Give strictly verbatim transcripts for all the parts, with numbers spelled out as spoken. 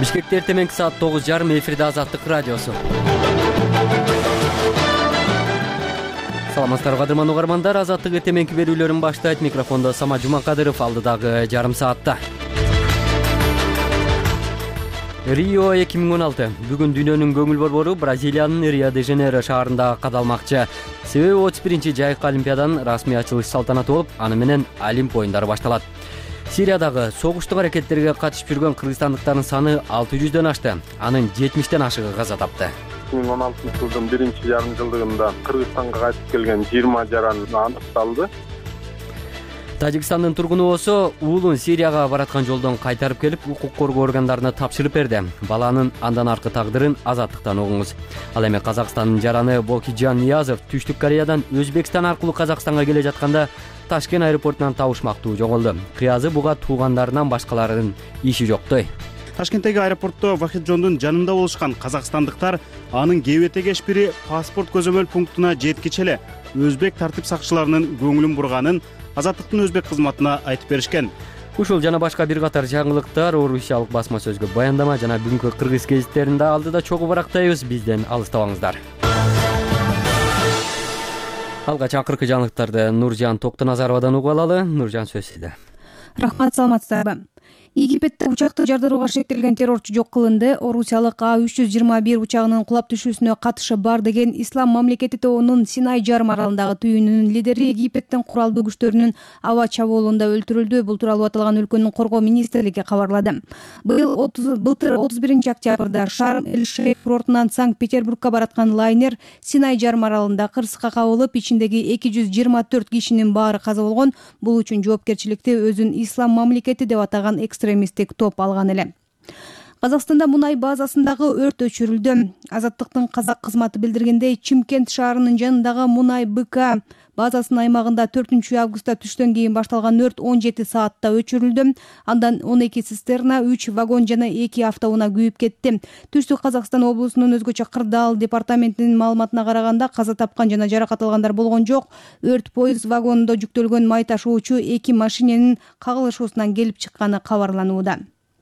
Бишкекте эртең саат тогуз жарым эфирде Азаттык радиосу. Саламатсыздарбы кадырман угармандар, Азаттык эртеңки берүүлөрүн баштайт. Микрофондо Самат Жумакадыров, алдыдагы жарым саатта. Рио эки миң он алты. Бүгүн дүйнөнүн көңүл борбору Бразилиянын Рио-де-Жанейро шаарында кадалмакчы. Себеби отуз биринчи жайкы олимпиаданын расмий ачылыш салтанаты болуп, аны менен Олимп оюндары башталат. Сириядагы согуштук аракеттерге катышып жүргөн кыргызстандыктардын саны алты жүздөн ашты. Анын жетимиштен ашыгы каза тапты. эки миң он алтынчы жылдын биринчи жарым жылдыгында Кыргызстанга кайтып келген жыйырма жаран аныкталды. Тажикстандын тургуну болсо уулун Сирияга бараткан жолдон кайтарып келип, укук коргоо органдарына тапшырып берди. Баланын андан аркы тагдырын Азаттыктан угуңуз. Ал эми Казакстандын жараны Бокиджан Ниязов Түштүк Кореядан Өзбекстан аркылуу Казакстанга келе жатканда Ташкент аэропортунан табышмактуу жоголду. Кыязы буга туугандарынан башкаларынын иши жоктой. Ташкенттеги аэропортто Вахиджондун жанында болушкан казакстандыктар анын кебете кешпири паспорт көзөмөл пунктуна жеткиче эле өзбек тартип сакчыларынын көңүлүн бурганын Азаттыктын өзбек кызматына айтып беришкен. Ушул жана башка бир катар жаңылыктар орусиялык басма сөзгө баяндама жана бүгүнкү кыргыз гезиттеринде алдыда чогуу барактайбыз. Бизден алыстабаңыздар. Алгач акыркы жаңылыктарды Нуржан Токтоназаровадан угуп алалы. Нуржан, сөз сизде. Рахмат, саламатсыздарбы. Египетте учакты жардырууга шектелген террорчу жок кылынды. Орусиялык А үч жүз жыйырма бир учагынын кулап түшүүсүнө катышы бар деген Ислам мамлекети тобунун Синай жарым аралындагы түйүнүнүн лидери Египеттин куралдуу күчтөрүнүн аба чабуулунда өлтүрүлдү. Бул тууралуу аталган өлкөнүн коргоо министрлиги кабарлады. Быйыл былтыр отуз биринчи октябрда Шарм-эль-Шейх курортунан Санкт-Петербургка бараткан лайнер Синай жарым аралында кырсыкка кабылып, ичиндеги эки жүз жыйырма төрт кишинин баары каза болгон. Бул үчүн жоопкерчиликти өзүн Ислам мамлекети деп атаган экстремисттик топ алган эле. Казакстанда мунай базасындагы өрт өчүрүлдү. Азаттыктын казак кызматы билдиргендей, Чимкент шаарынын жанындагы мунай БК базасынын аймагында төртүнчү августта түштөн кийин башталган өрт он жети саатта өчүрүлдү. Андан он эки цистерна, үч вагон жана эки автоунаа күйүп кетти. Түштүк Казакстан облусунун өзгөчө Кырдаал департаментинин маалыматына караганда каза тапкан жана жаракат алгандар болгон жок. Өрт поезд вагонунда жүктөлгөн май ташуучу эки машиненин кагылышуусунан келип чыкканы кабарланууда.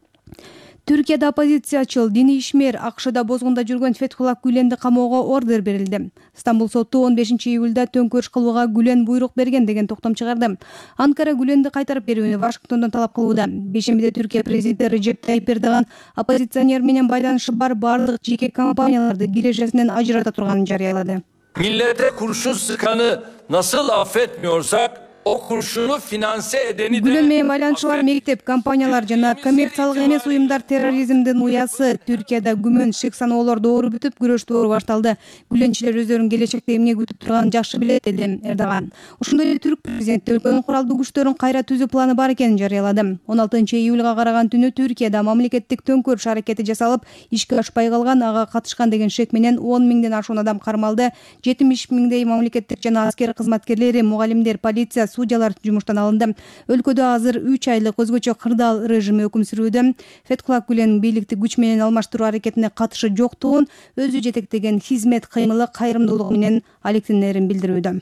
Түркияда оппозициячыл диний ишмер АКШда бозгунда жүргөн Фетхуллах Гүленди камоого ордер берилди. Стамбул соту он бешинчи июлда төңкөрүш кылууга Гүлен буйрук берген деген токтом чыгарды. Анкара Гүленди кайтарып берүүнү Вашингтондон талап кылууда. Бешембиде Түркия президенти Реджеп Тайип Эрдоган оппозиционер менен байланышы бар бардык жеке компанияларды кирешесинен ажырата турганын жарыялады. Millete kurşun sıkanı nasıl affetmiyorsak o kurşunu finanse edeni de... Гүлен менен байланышчылар, мектеп, компаниялар жана коммерциялык эмес уюмдар терроризмдин уясы. Түркияда күмөн шек саноолор доору бүтүп, күрөш доору башталды. Гүленчилер өздөрүнүн келечекте эмне күтүп турганын жакшы билет, деди Эрдоган. Ошондой эле түрк президенти өлкөнүн куралдуу күчтөрүн кайра түзүү планы бар экенин жарыялады. он алтынчы июлга караган түнү Түркияда мамлекеттик төңкөрүш аракети жасалып, ишке ашпай калган, ага катышкан деген шек менен он миңден ашуун адам кармалды. жетимиш миңдей мамлекеттик жана аскер кызматкерлери, мугалимдер, полиция, судьялар жумуштан алынды. Өлкөдө азыр үч айлык өзгөчө кырдаал режими өкүм сүрүүдө. Фетхуллах Гүлен бийликти күч менен алмаштыруу аракетине катышы жоктугун, өзү жетектеген хизмет кыймылы кайрымдуулугу менен алектенерин билдирүүдө.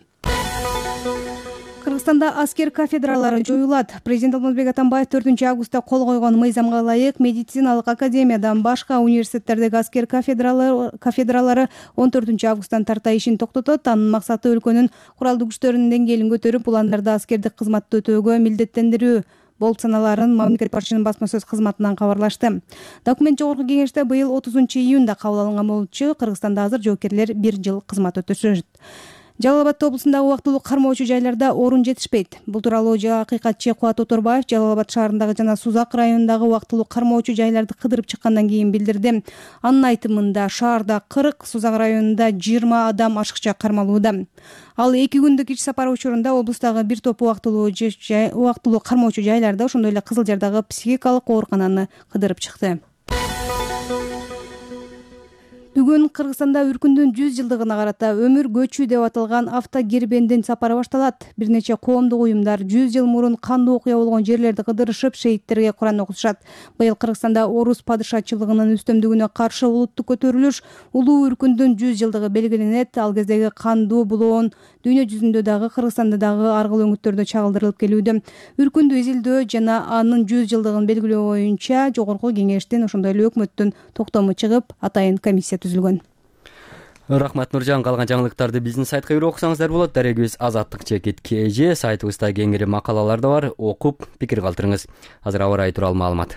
Кыргызстанда аскер кафедралары жоюлат. Президент Алмазбек Атамбаев төртүнчү августта кол койгон мыйзамга ылайык медициналык академиядан башка университеттердеги аскер кафедралары кафедралары он төртүнчү августтан тарта ишин токтотот. Анын максаты өлкөнүн куралдуу күчтөрүнүн деңгээлин көтөрүп, уландарды аскердик кызматты өтөөгө милдеттендирүү болуп саналарын мамлекет башчынын басма сөз кызматынан кабарлашты. Документ жогорку кеңеште быйыл отузунчу июнда кабыл алынган болчу. Кыргызстанда азыр жоокерлер бир жыл кызмат өтөшөт. Жалал Абад облусундагы убактылуу кармоочу жайларда орун жетишпейт. Бул тууралуу акыйкатчы Кубат Оторбаев Жалал Абад шаарындагы жана Сузак районундагы убактылуу кармоочу жайларды кыдырып чыккандан кийин билдирди. Анын айтымында шаарда кырк, Сузак районунда жыйырма адам ашыкча кармалууда. Ал эки күндүк иш сапары учурунда облустагы бир топ убактылуу убактылуу кармоочу жайларда, ошондой эле Кызыл Жардагы психикалык оорукананы кыдырып чыкты. Бүгүн Кыргызстанда үркүндүн жүз жылдыгына карата өмүр көчүү деп аталган автокербендин сапары башталат. Бир нече коомдук уюмдар жүз жыл мурун кандуу окуя болгон жерлерди кыдырышып, шейттерге Куран окутушат. Быйыл Кыргызстанда орус падышачылыгынын үстөмдүгүнө каршы улуттук көтөрүлүш улуу үркүндүн жүз жылдыгы белгиленет. Ал кездеги кандуу булоон дүйнө жүзүндө дагы, Кыргызстанда дагы ар кыл өңүттөрдө чагылдырылып келүүдө. Үркүндү изилдөө жана анын жүз жылдыгын белгилөө боюнча жогорку кеңештин ошондой эле өкмөттүн токтому чыгып, атайын комиссия түзүлгөн. Рахмат Нуржан. Калган жаңылыктарды биздин сайтка кирип окусаңыздар болот. Дарегибиз азаттык чекит кж сайтыбызда кеңири макалалар да бар. Окуп пикир калтырыңыз. Азыр аба ырайы тууралуу маалымат.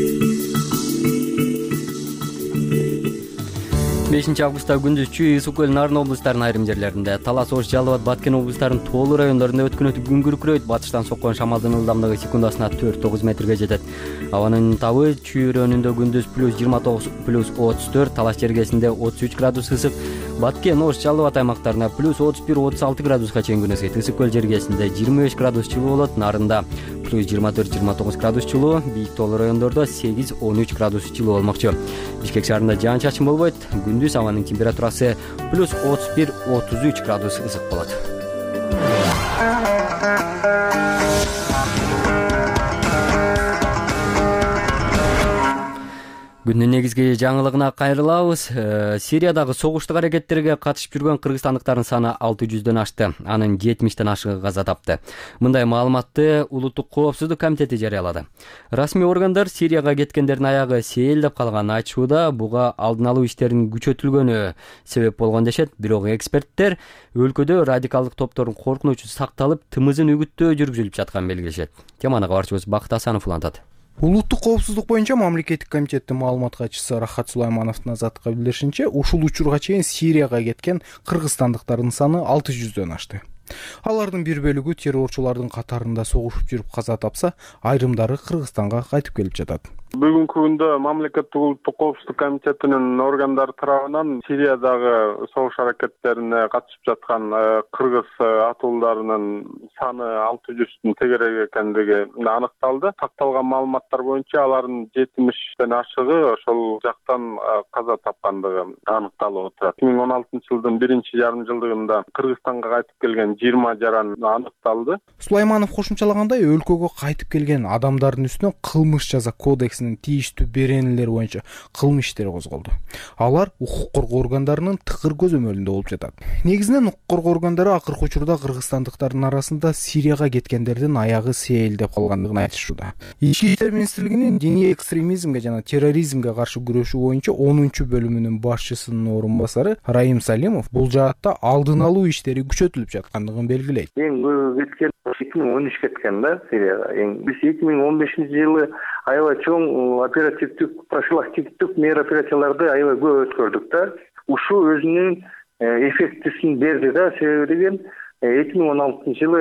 бешинчи августта күндүз Чүй, Ысык көл, Нарын облустарынын айрым жерлеринде, Талас, Ош, Жалал Абад, Баткен облустарынын тоолуу райондорунда өткөн өтүп күн күркүрөйт. Батыштан соккон шамалдын ылдамдыгы секундасына төрт тогуз метрге жетет. Абанын табы Чүй районунда күндүз плюс жыйырма тогуз плюс отуз төрт, Талас жергесинде отуз үч градус ысык, Баткен, Ош, Жалал Абад аймактарында плюс отуз бир отуз алты градуска чейин күн ысыйт. Ысык көл жергесинде жыйырма беш градус жылуу болот. Нарында плюс жыйырма төрт жыйырма тогуз градус жылуу, бийик тоолуу райондордо сегиз он үч градус жылуу болмокчу. Бишкек шаарында жаан чачын болбойт. Күндүз абанын температурасы плюс отуз бир отуз үч градус ысык болот. Күндүн негизги жаңылыгына кайрылабыз. Сириядагы согуштук аракеттерге катышып жүргөн кыргызстандыктардын саны алты жүздөн ашты. Анын жетимиштен ашыгы каза тапты. Мындай маалыматты Улуттук коопсуздук комитети жарыялады. Расмий органдар Сирияга кеткендердин аягы сейилдеп калганын айтышууда. Буга алдын алуу иштеринин күчөтүлгөнү себеп болгон дешет. Бирок эксперттер өлкөдө радикалдык топтордун коркунучу сакталып, тымызын үгүттөө жүргүзүлүп жатканын белгилешет. Теманы кабарчыбыз Бакыт Асанов улантат. Улуттук коопсуздук боюнча мамлекеттик комитеттин маалымат катчысы Рахат Сулаймановдун азаттыкка билдиришинче, ушул учурга чейин Сирияга кеткен кыргызстандыктардын саны алты жүздөн ашты. Алардын бир бөлүгү террорчулардын катарында согушуп жүрүп каза тапса, айрымдары Кыргызстанга кайтып келип жатат. Бүгүнкү күндө мамлекеттик улуттук коопсуздук комитетинин органдары тарабынан Сириядагы согуш аракеттерине катышып жаткан кыргыз атууларынын саны алты жүздүн тегерек экендиги аныкталды. Такталган маалыматтар боюнча алардын жетимиштен ашыгы ошол жактан каза тапкандыгы аныкталып отурат. эки миң он алтынчы жылдын биринчи жарым жылдыгында Кыргызстанга кайтып келген жыйырма жаран аныкталды. Сулайманов кошумчалагандай, өлкөгө кайтып келген адамдардын үстүнө кылмыш жаза кодексинин тийиштүү беренелери боюнча кылмыш иштери козголду. Алар укук коргоо органдарынын тыкыр көзөмөлүндө болуп жатат. Негизинен укук коргоо органдары акыркы учурда кыргызстандыктардын арасында Сирияга кеткендердин аягы сейилдеп калгандыгын айтышууда. Ички иштер министрлигинин диний экстремизмге жана терроризмге каршы күрөшүү боюнча онунчу бөлүмүнүн башчысынын орун басары Раим Салимов бул жаатта алдын алуу иштери күчөтүлүп жаткандыгын белгилейт. Эң көп кеткен эки миң он үч кеткен да Сирияга. Биз эки миң он бешинчи жылы аябай чоң оперативдик, профилактиктик мероприятияларды аябай көп өткөрдүк да. Ушу өзүнүн эффектисин берди да. Себеби деген эки миң он алтынчы жылы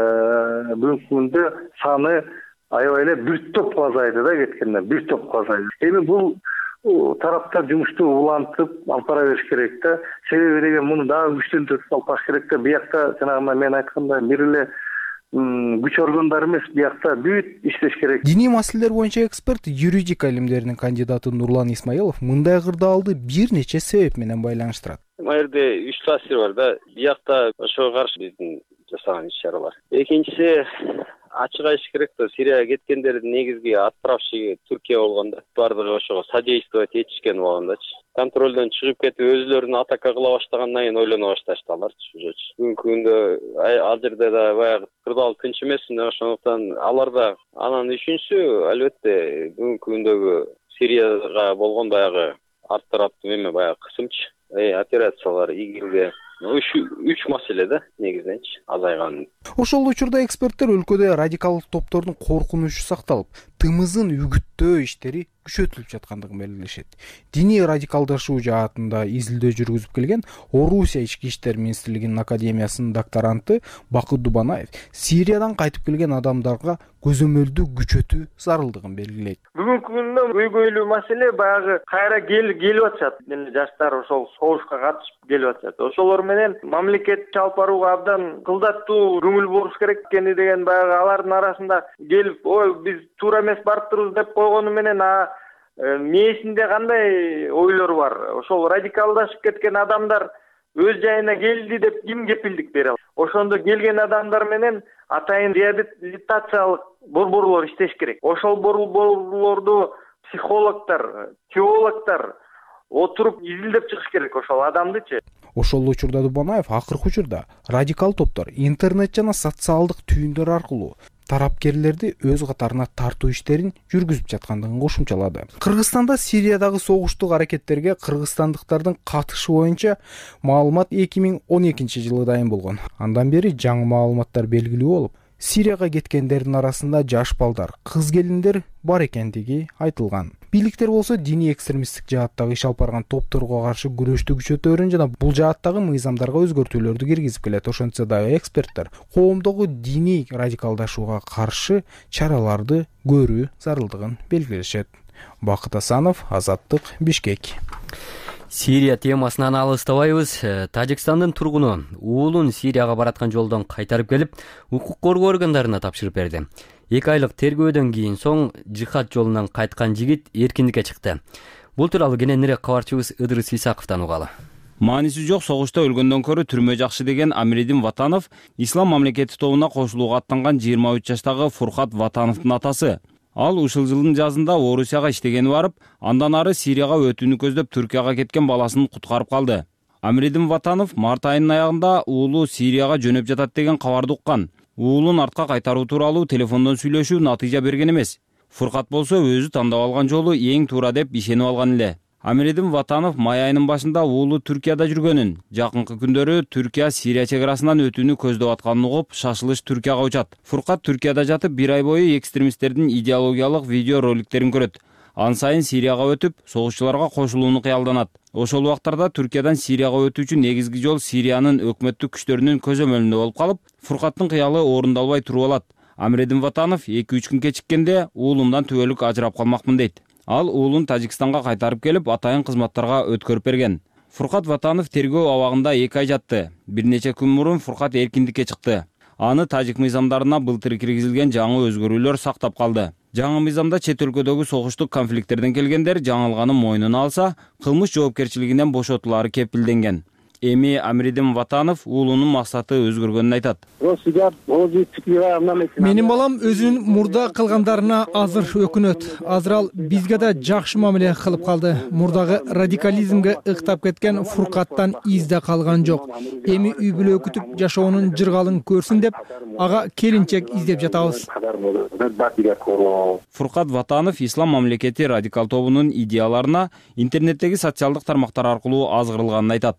бүгүнкү күндө саны аябай эле бир топко азайды да кеткендер, бир топко азайды. Эми бул тараптар жумушту улантып алып бара бериш керек да. Себеби деген муну дагы күчтөндүрүп алып барыш керек да. Биякта жанагы мен айткандай бир эле күч органдары эмес, биякта бүт иштеш керек. Диний маселелер боюнча эксперт, юридика илимдеринин кандидаты Нурлан Исмаилов мындай кырдаалды бир нече себеп менен байланыштырат. Мына жерде үч таасир бар да. Биякта ошого каршы биздин жасаган иш-чаралар. Экинчиси, ачык айтыш керек да, Сирияга кеткендердин негизги отправщиги Түркия болгон да. Бардыгы ошого содействовать этишкен болгондачы. Контролдон чыгып кетип өзүлөрүн атака кыла баштагандан кийин ойлоно башташты аларчы уже. Бүгүнкү күндө ал жерде да баягы кырдаал тынч эмес, ошондуктан алар да анан үчүнчүсү албетте бүгүнкү күндөгү Сирияга болгон баягы арт тараптын эме баягы кысымчы операциялар игилге үч үч маселе да негизиненчи азайган. Ошол учурда эксперттер өлкөдө радикалдык топтордун коркунучу сакталып, тымызын үгүттөө иштери күчөтүлүп жаткандыгын белгилешет. Диний радикалдашуу жаатында изилдөө жүргүзүп келген Орусия ички иштер министрлигинин академиясынын докторанты Бакыт Дубанаев Сириядан кайтып келген адамдарга көзөмөлдү күчөтүү зарылдыгын белгилейт. Бүгүнкү күндө көйгөйлүү маселе баягы кайра келип атышат. Жаштар ошол согушка катышып келип атышат. Ошолор менен мамлекет алып барууга абдан кылдаттуу көңүл буруш керек экени деген баягы алардын арасында келип, ой биз туура эмес барып турбуз деп койгону менен мээсинде кандай ойлор бар? Ошол радикалдашып кеткен адамдар өз жайына келди деп ким кепилдик бере алат? Ошондо келген адамдар менен атайын реабилитациялык борборлор иштеш керек. Ошол борборлорду психологдор, теологдор отуруп изилдеп чыгыш керек ошол адамдычы. Ошол учурда Дубанаев акыркы учурда радикал топтор интернет жана социалдык түйүндөр аркылуу тарапкерлерди өз катарына тартуу иштерин жүргүзүп жаткандыгын кошумчалады. Кыргызстанда Сириядагы согуштук аракеттерге кыргызстандыктардын катышы боюнча маалымат эки миң он экинчи жылы дайын болгон. Андан бери жаңы маалыматтар белгилүү болуп, Сирияга кеткендердин арасында жаш балдар, кыз келиндер бар экендиги айтылган. Бийликтер болсо диний экстремисттик жааттагы иш алып барган топторго каршы күрөштү күчөтөөрүн жана бул жааттагы мыйзамдарга өзгөртүүлөрдү киргизип келет. Ошентсе дагы эксперттер коомдогу диний радикалдашууга каршы чараларды көрүү зарылдыгын белгилешет. Бакыт Асанов, Азаттык, Бишкек. Сирия темасынан алыстабайбыз. Тажикстандын тургуну уулун Сирияга бараткан жолдон кайтарып келип, укук коргоо органдарына тапшырып берди. Эки айлык тергөөдөн кийин соң жихад жолунан кайткан жигит эркиндикке чыкты. Бул тууралуу кененирээк кабарчыбыз Ыдырыс Исаковдон угалы. Мааниси жок согушта өлгөндөн көрө түрмө жакшы деген Амиридин Ватанов Ислам мамлекети тобуна кошулууга аттанган жыйырма үч жаштагы Фуркат Ватановдун атасы. Ал ушул жылдын жазында Орусияга иштегени барып, андан ары Сирияга өтүүнү көздөп Түркияга кеткен баласын куткарып калды. Амиридин Ватанов март айынын аягында уулу Сирияга жөнөп жатат деген кабарды уккан. Уулун артка кайтаруу тууралуу телефондон сүйлөшүү натыйжа берген эмес. Фуркат болсо өзү тандап алган жолу эң туура деп ишенип алган эле. Амиридин Ватанов май айынын башында уулу Түркияда жүргөнүн, жакынкы күндөрү Түркия Сирия чек арасынан өтүүнү көздөп атканын угуп, шашылыш Түркияга учат. Фуркат Түркияда жатып бир ай бою экстремисттердин идеологиялык видео роликтерин көрөт. Ан сайын Сирияга өтүп, согушчуларга кошулууну кыялданат. Ошол убактарда Түркиядан Сирияга өтүүчү негизги жол Сириянын өкмөттүк күчтөрүнүн көзөмөлүндө болуп калып, Фуркаттын кыялы орундалбай туруп алат. Амиридин Ватанов эки үч күн кечиккенде уулумдан түбөлүк ажырап калмакмын дейт. Ал уулун Тажикстанга кайтарып келип, атайын кызматтарга өткөрүп берген. Фуркат Ватанов тергөө абагында эки ай жатты. Бир нече күн мурун Фуркат эркиндикке чыкты. Аны тажик мыйзамдарына былтыр киргизилген жаңы өзгөрүүлөр сактап калды. Жаңы мыйзамда чет өлкөдөгү согуштук конфликттерден келгендер жаңылганын мойнуна алса, кылмыш жоопкерчилигинен бошотулары кепилденген. Эми Амиридин Ватанов уулунун максаты өзгөргөнүн айтат. Менин балам өзүнүн мурда кылгандарына азыр өкүнөт. Азыр ал бизге да жакшы мамиле кылып калды. Мурдагы радикализмге ыктап кеткен Фуркаттан изде калган жок. Эми үй бүлө күтүп жашоонун жыргалын көрсүн деп, ага келинчек издеп жатабыз. Фуркат Ватанов Ислам мамлекети радикал тобунун идеяларына интернеттеги социалдык тармактар аркылуу азгырылганын айтат.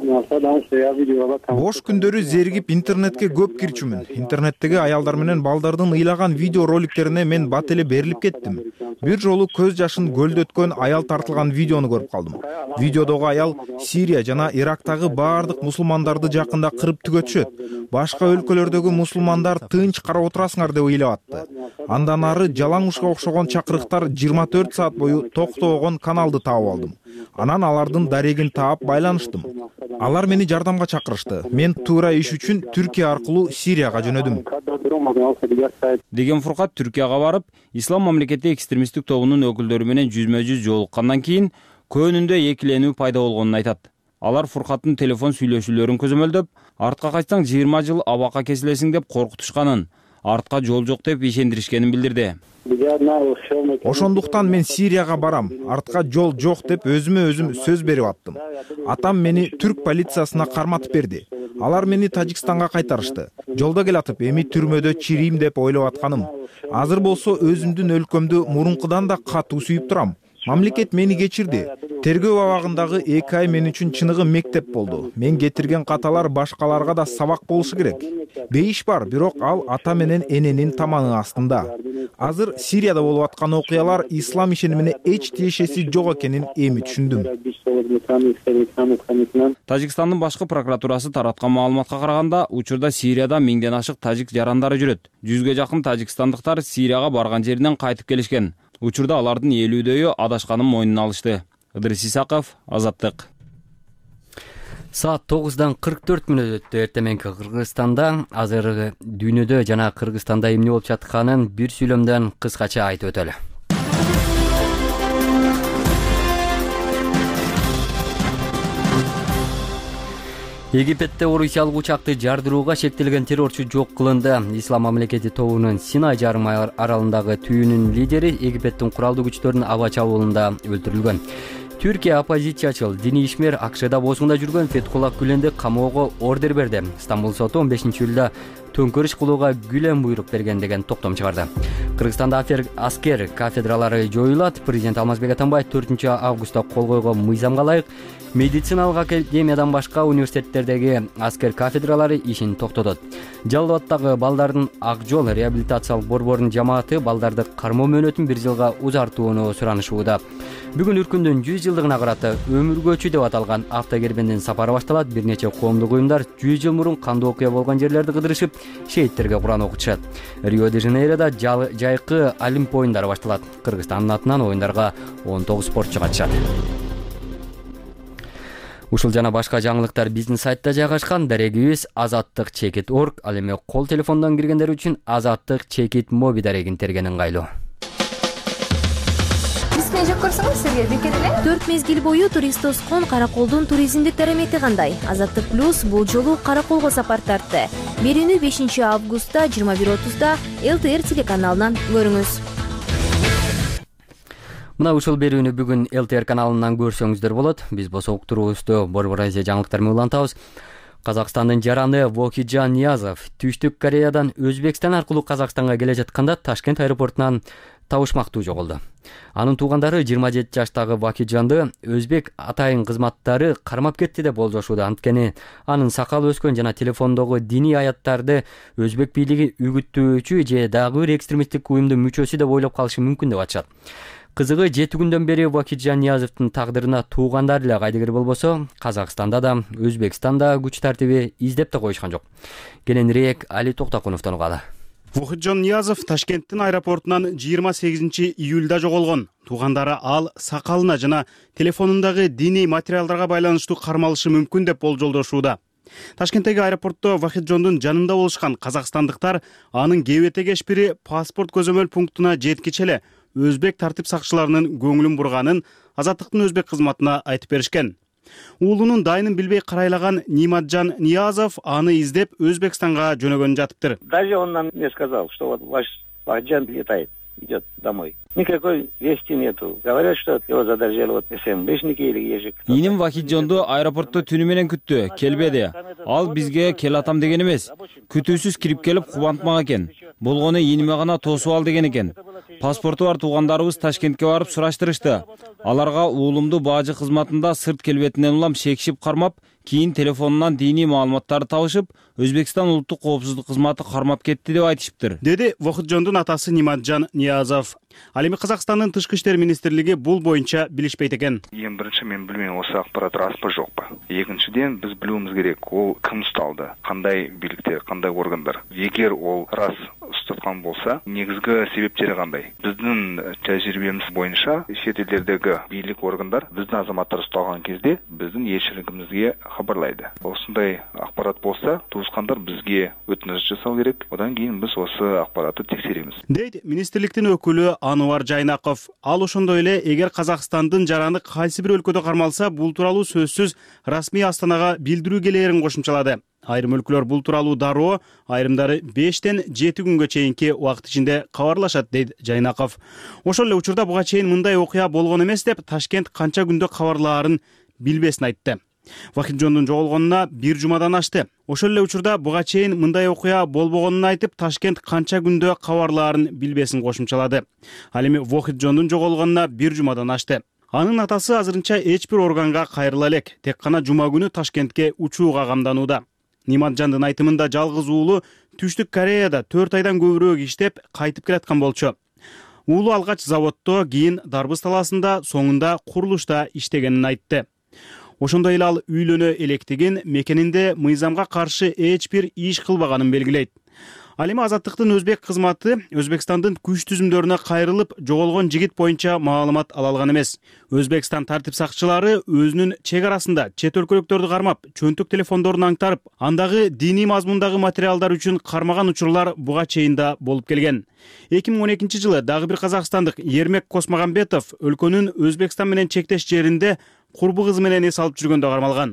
Бош күндөрү зеригип интернетке көп кирчүмүн. Интернеттеги аялдар менен балдардын ыйлаган видео роликтерине мен бат эле берилип кеттим. Бир жолу көз жашын көлдөткөн аял тартылган видеону көрүп калдым. Видеодогу аял Сирия жана Ирактагы баардык мусулмандарды жакында кырып түгөтүшөт. Башка өлкөлөрдөгү мусулмандар тынч карап отурасыңар деп ыйлап атты. Андан ары жалаңушка окшогон чакырыктар жыйырма төрт саат бою токтобогон каналды таап алдым. Анан алардын дарегин таап байланыштым. Алар мени жардамга чакырышты. Мен туура иш үчүн Түркия аркылуу Сирияга жөнөдүм. Деген Фуркат Түркияга барып, Ислам мамлекети экстремисттик тобунун өкүлдөрү менен жүзмө жүз жолуккандан кийин көөнүндө экиленүү пайда болгонун айтат. Алар Фуркаттын телефон сүйлөшүүлөрүн көзөмөлдөп, артка кайтсаң жыйырма жыл абакка кесилесиң деп коркутушканын, артка жол жок деп ишендиришкенин билдирди. Ошондуктан мен Сирияга барам, артка жол жок деп өзүмө өзүм сөз берип аттым. Атам мени түрк полициясына карматып берди. Алар мени Тажикстанга кайтарышты. Жолдо келатып, эми түрмөдө чирийм деп ойлоп атканым. Азыр болсо өзүмдүн өлкөмдү мурункудан да катуу сүйүп турам. Мамлекет мени кечирди. Тергөө абагындагы эки ай мен үчүн чыныгы мектеп болду. Мен кетирген каталар башкаларга да сабак болушу керек. Бейиш бар, бирок ал ата менен эненин таманы астында. Азыр Сирияда болуп аткан окуялар ислам ишенимине эч тиешеси жок экенин эми түшүндүм. Тажикстандын башкы прокуратурасы тараткан маалыматка караганда, учурда Сирияда миңден ашык тажик жарандары жүрөт. Жүзгө жакын тажикстандыктар Сирияга барган жеринен кайтып келишкен. Учурда алардын элүүдөйү адашканын мойнуна алышты. Ыдырыс Исаков, Азаттык. Саат тогуздан кырк төрт мүнөт өттү. Эртеменки Кыргызстанда азыр дүйнөдө жана Кыргызстанда эмне болуп жатканын бир сүйлөмдөн кыскача айтып өтөлү. Египетте орусиялык учакты жардырууга шектелген террорчу жок кылынды. Ислам мамлекети тобунун Синай жарымы аралындагы түйүнүн лидери Египеттин куралдуу күчтөрүнүн аба чабуулунда өлтүрүлгөн. Түркия оппозициячыл диний ишмер АКШда босуңда жүргөн Фетхуллах Гүленди камоого ордер берди. Стамбул соту он бешинчи июлда төңкөрүш кылууга Гүлен буйрук берген деген токтом чыгарды. Кыргызстанда аскер кафедралары жоюлат. Президент Алмазбек Атамбаев төртүнчү августта кол койгон мыйзамга ылайык медициналык академиядан башка университеттердеги аскер кафедралары ишин токтотот. Жалал Абадтагы балдардын Ак жол реабилитациялык борборунун жамааты балдарды кармоо мөөнөтүн бир жылга узартууну суранышууда. Бүгүн Үркүндүн жүз жылдыгына карата өмүргөчү деп аталган автокербендин сапары башталат. Бир нече коомдук уюмдар жүз жыл мурун кандуу окуя болгон жерлерди кыдырышып, шейттерге Куран окутушат. Рио-де-Жанейрода жайкы Олимп оюндары башталат. Кыргызстандын атынан оюндарга он тогуз спортчу катышат. Ушул жана башка жаңылыктар биздин сайтта жайгашкан. Дарегибиз азаттык чекит точка орг. Ал эми кол телефондон киргендер үчүн азаттык чекит моби дарегин терген ыңгайлуу. Жок көрсөңүз сизге бекер эле. төрт мезгил бою турист тоскон Караколдун туризмдик дарамети кандай? Азаттык плюс бул жолу Караколго сапар тартты. Берүүнү бешинчи августта жыйырма бир отузда эл тэ эр телеканалынан көрүңүз. Мына ушул берүүнү бүгүн эл тэ эр каналынан көрсөңүздөр болот. Биз болсо уктуруубузду Борбор Азия жаңылыктары менен улантабыз. Казакстандын жараны Вокиджан Ниязов Түштүк Кореядан Өзбекстан аркылуу Казакстанга келе жатканда Ташкент аэропортунан табышмактуу жоголду. Анын туугандары жыйырма жети жаштагы Вакиджанды өзбек атайын кызматтары кармап кетти деп болжошууда. Анткени анын сакалы өскөн жана телефондогу диний аяттарды өзбек бийлиги үгүттөөчү же дагы бир экстремисттик уюмдун мүчөсү деп ойлоп калышы мүмкүн деп атышат. Кызыгы жети күндөн бери Вакиджан Ниязовдун тагдырына туугандары эле кайдыгер болбосо, Казакстанда да, Өзбекстанда күч тартиби издеп да коюшкан жок. Кененирээк Али Токтокуновдон угалы. Вахиджан Ниязов Ташкенттин аэропортунан жыйырма сегизинчи июлда жоголгон. Туугандары ал сакалына жана телефонундагы диний материалдарга байланыштуу кармалышы мүмкүн деп болжолдошууда. Ташкенттеги аэропортто Вахиджондун жанында болушкан казакстандыктар анын кебете кешпири паспорт көзөмөл пунктуна жеткиче эле өзбек тартип сакчыларынын көңүлүн бурганын Азаттыктын өзбек кызматына айтып беришкен. Уулунун дайынын билбей карайлаган Ниматжан Ниязов аны издеп Өзбекстанга жөнөгөн жатыптыр. Даже он нам не сказал, что вот ваш Вахиджан летает, идет домой. Никакой вести нету. Говорят, что его задержали вот СМБшники или ежик. Иним Вахиджонду аэропортто түнү менен күттү, келбеди. Ал бизге кел атам деген эмес. Күтүүсүз кирип келип кубантмак экен. Болгону иниме гана тосуп ал деген экен. Паспорту бар туугандарыбыз Ташкентке барып сураштырышты. Аларга уулумду бажы кызматында сырт келбетинен улам шекшип кармап, кийин телефонунан диний маалыматтарды табышып, Өзбекстан улуттук коопсуздук кызматы кармап кетти деп айтышыптыр. Деди Вахиджондун атасы Ниматжан Ниязов. Ал эми Казакстандын тышкы иштер министрлиги бул боюнча билишпейт экен. Эң биринчи мен билбейм осы акпарат расмы жокпу. Экинчиден биз билүүбүз керек, ол ким ушталды, кандай бийликтер, кандай органдар. Эгер ол рас уштаткан болса, негизги себептери кандай? Биздин тажрыйбемиз боюнча чет элдердеги бийлик органдар биздин азаматтар ушталган кезде биздин элчилигибизге кабарлайды. Ошондой акпарат болса, туускандар бизге өтүнүч жасау керек. Одан кийин биз осы акпаратты текшеребиз. Дейт министрликтин өкүлү Ануар Жайнаков. Ал ошондой эле эгер Казакстандын жараны кайсы бир өлкөдө кармалса, бул тууралуу сөзсүз расмий Астанага билдирүү келээрин кошумчалады. Айрым өлкөлөр бул тууралуу дароо, айрымдары бештен жети күнгө чейинки убакыт ичинде кабарлашат, дейт Жайнаков. Ошол эле учурда буга чейин мындай окуя болгон эмес деп Ташкент канча күндө кабарлаарын билбесин айтты. Вахиджондун жоголгонуна бир жумадан ашты. Ошол эле учурда буга чейин мындай окуя болбогонун айтып, Ташкент канча күндө кабарлаарын билбесин кошумчалады. Ал эми Вахиджондун жоголгонуна бир жумадан ашты. Анын атасы азырынча эч бир органга кайрыла элек. Тек гана жума күнү Ташкентке учууга камданууда. Ниматжандын айтымында жалгыз уулу Түштүк Кореяда төрт айдан көбүрөөк иштеп кайтып келаткан болчу. Уулу алгач заводдо, кийин Дарбыз талаасында, соңунда курулушта иштегенин айтты. Ошондой эле ал үйлөнө электигин, мекенинде мыйзамга каршы эч бир иш кылбаганын белгилейт. Ал эми Азаттыктын өзбек кызматы Өзбекстандын күч түзүмдөрүнө кайрылып жоголгон жигит боюнча маалымат ала алган эмес. Өзбекстан тартип сакчылары өзүнүн чек арасында чет өлкөлүктөрдү кармап, чөнтүк телефондорун аңтарып, андагы диний мазмундагы материалдар үчүн кармаган учурлар буга чейин да болуп келген. эки миң он экинчи жылы дагы бир казакстандык Ермек Космагамбетов өлкөнүн Өзбекстан менен чектеш жеринде курбу кызы менен эс алып жүргөндө кармалган.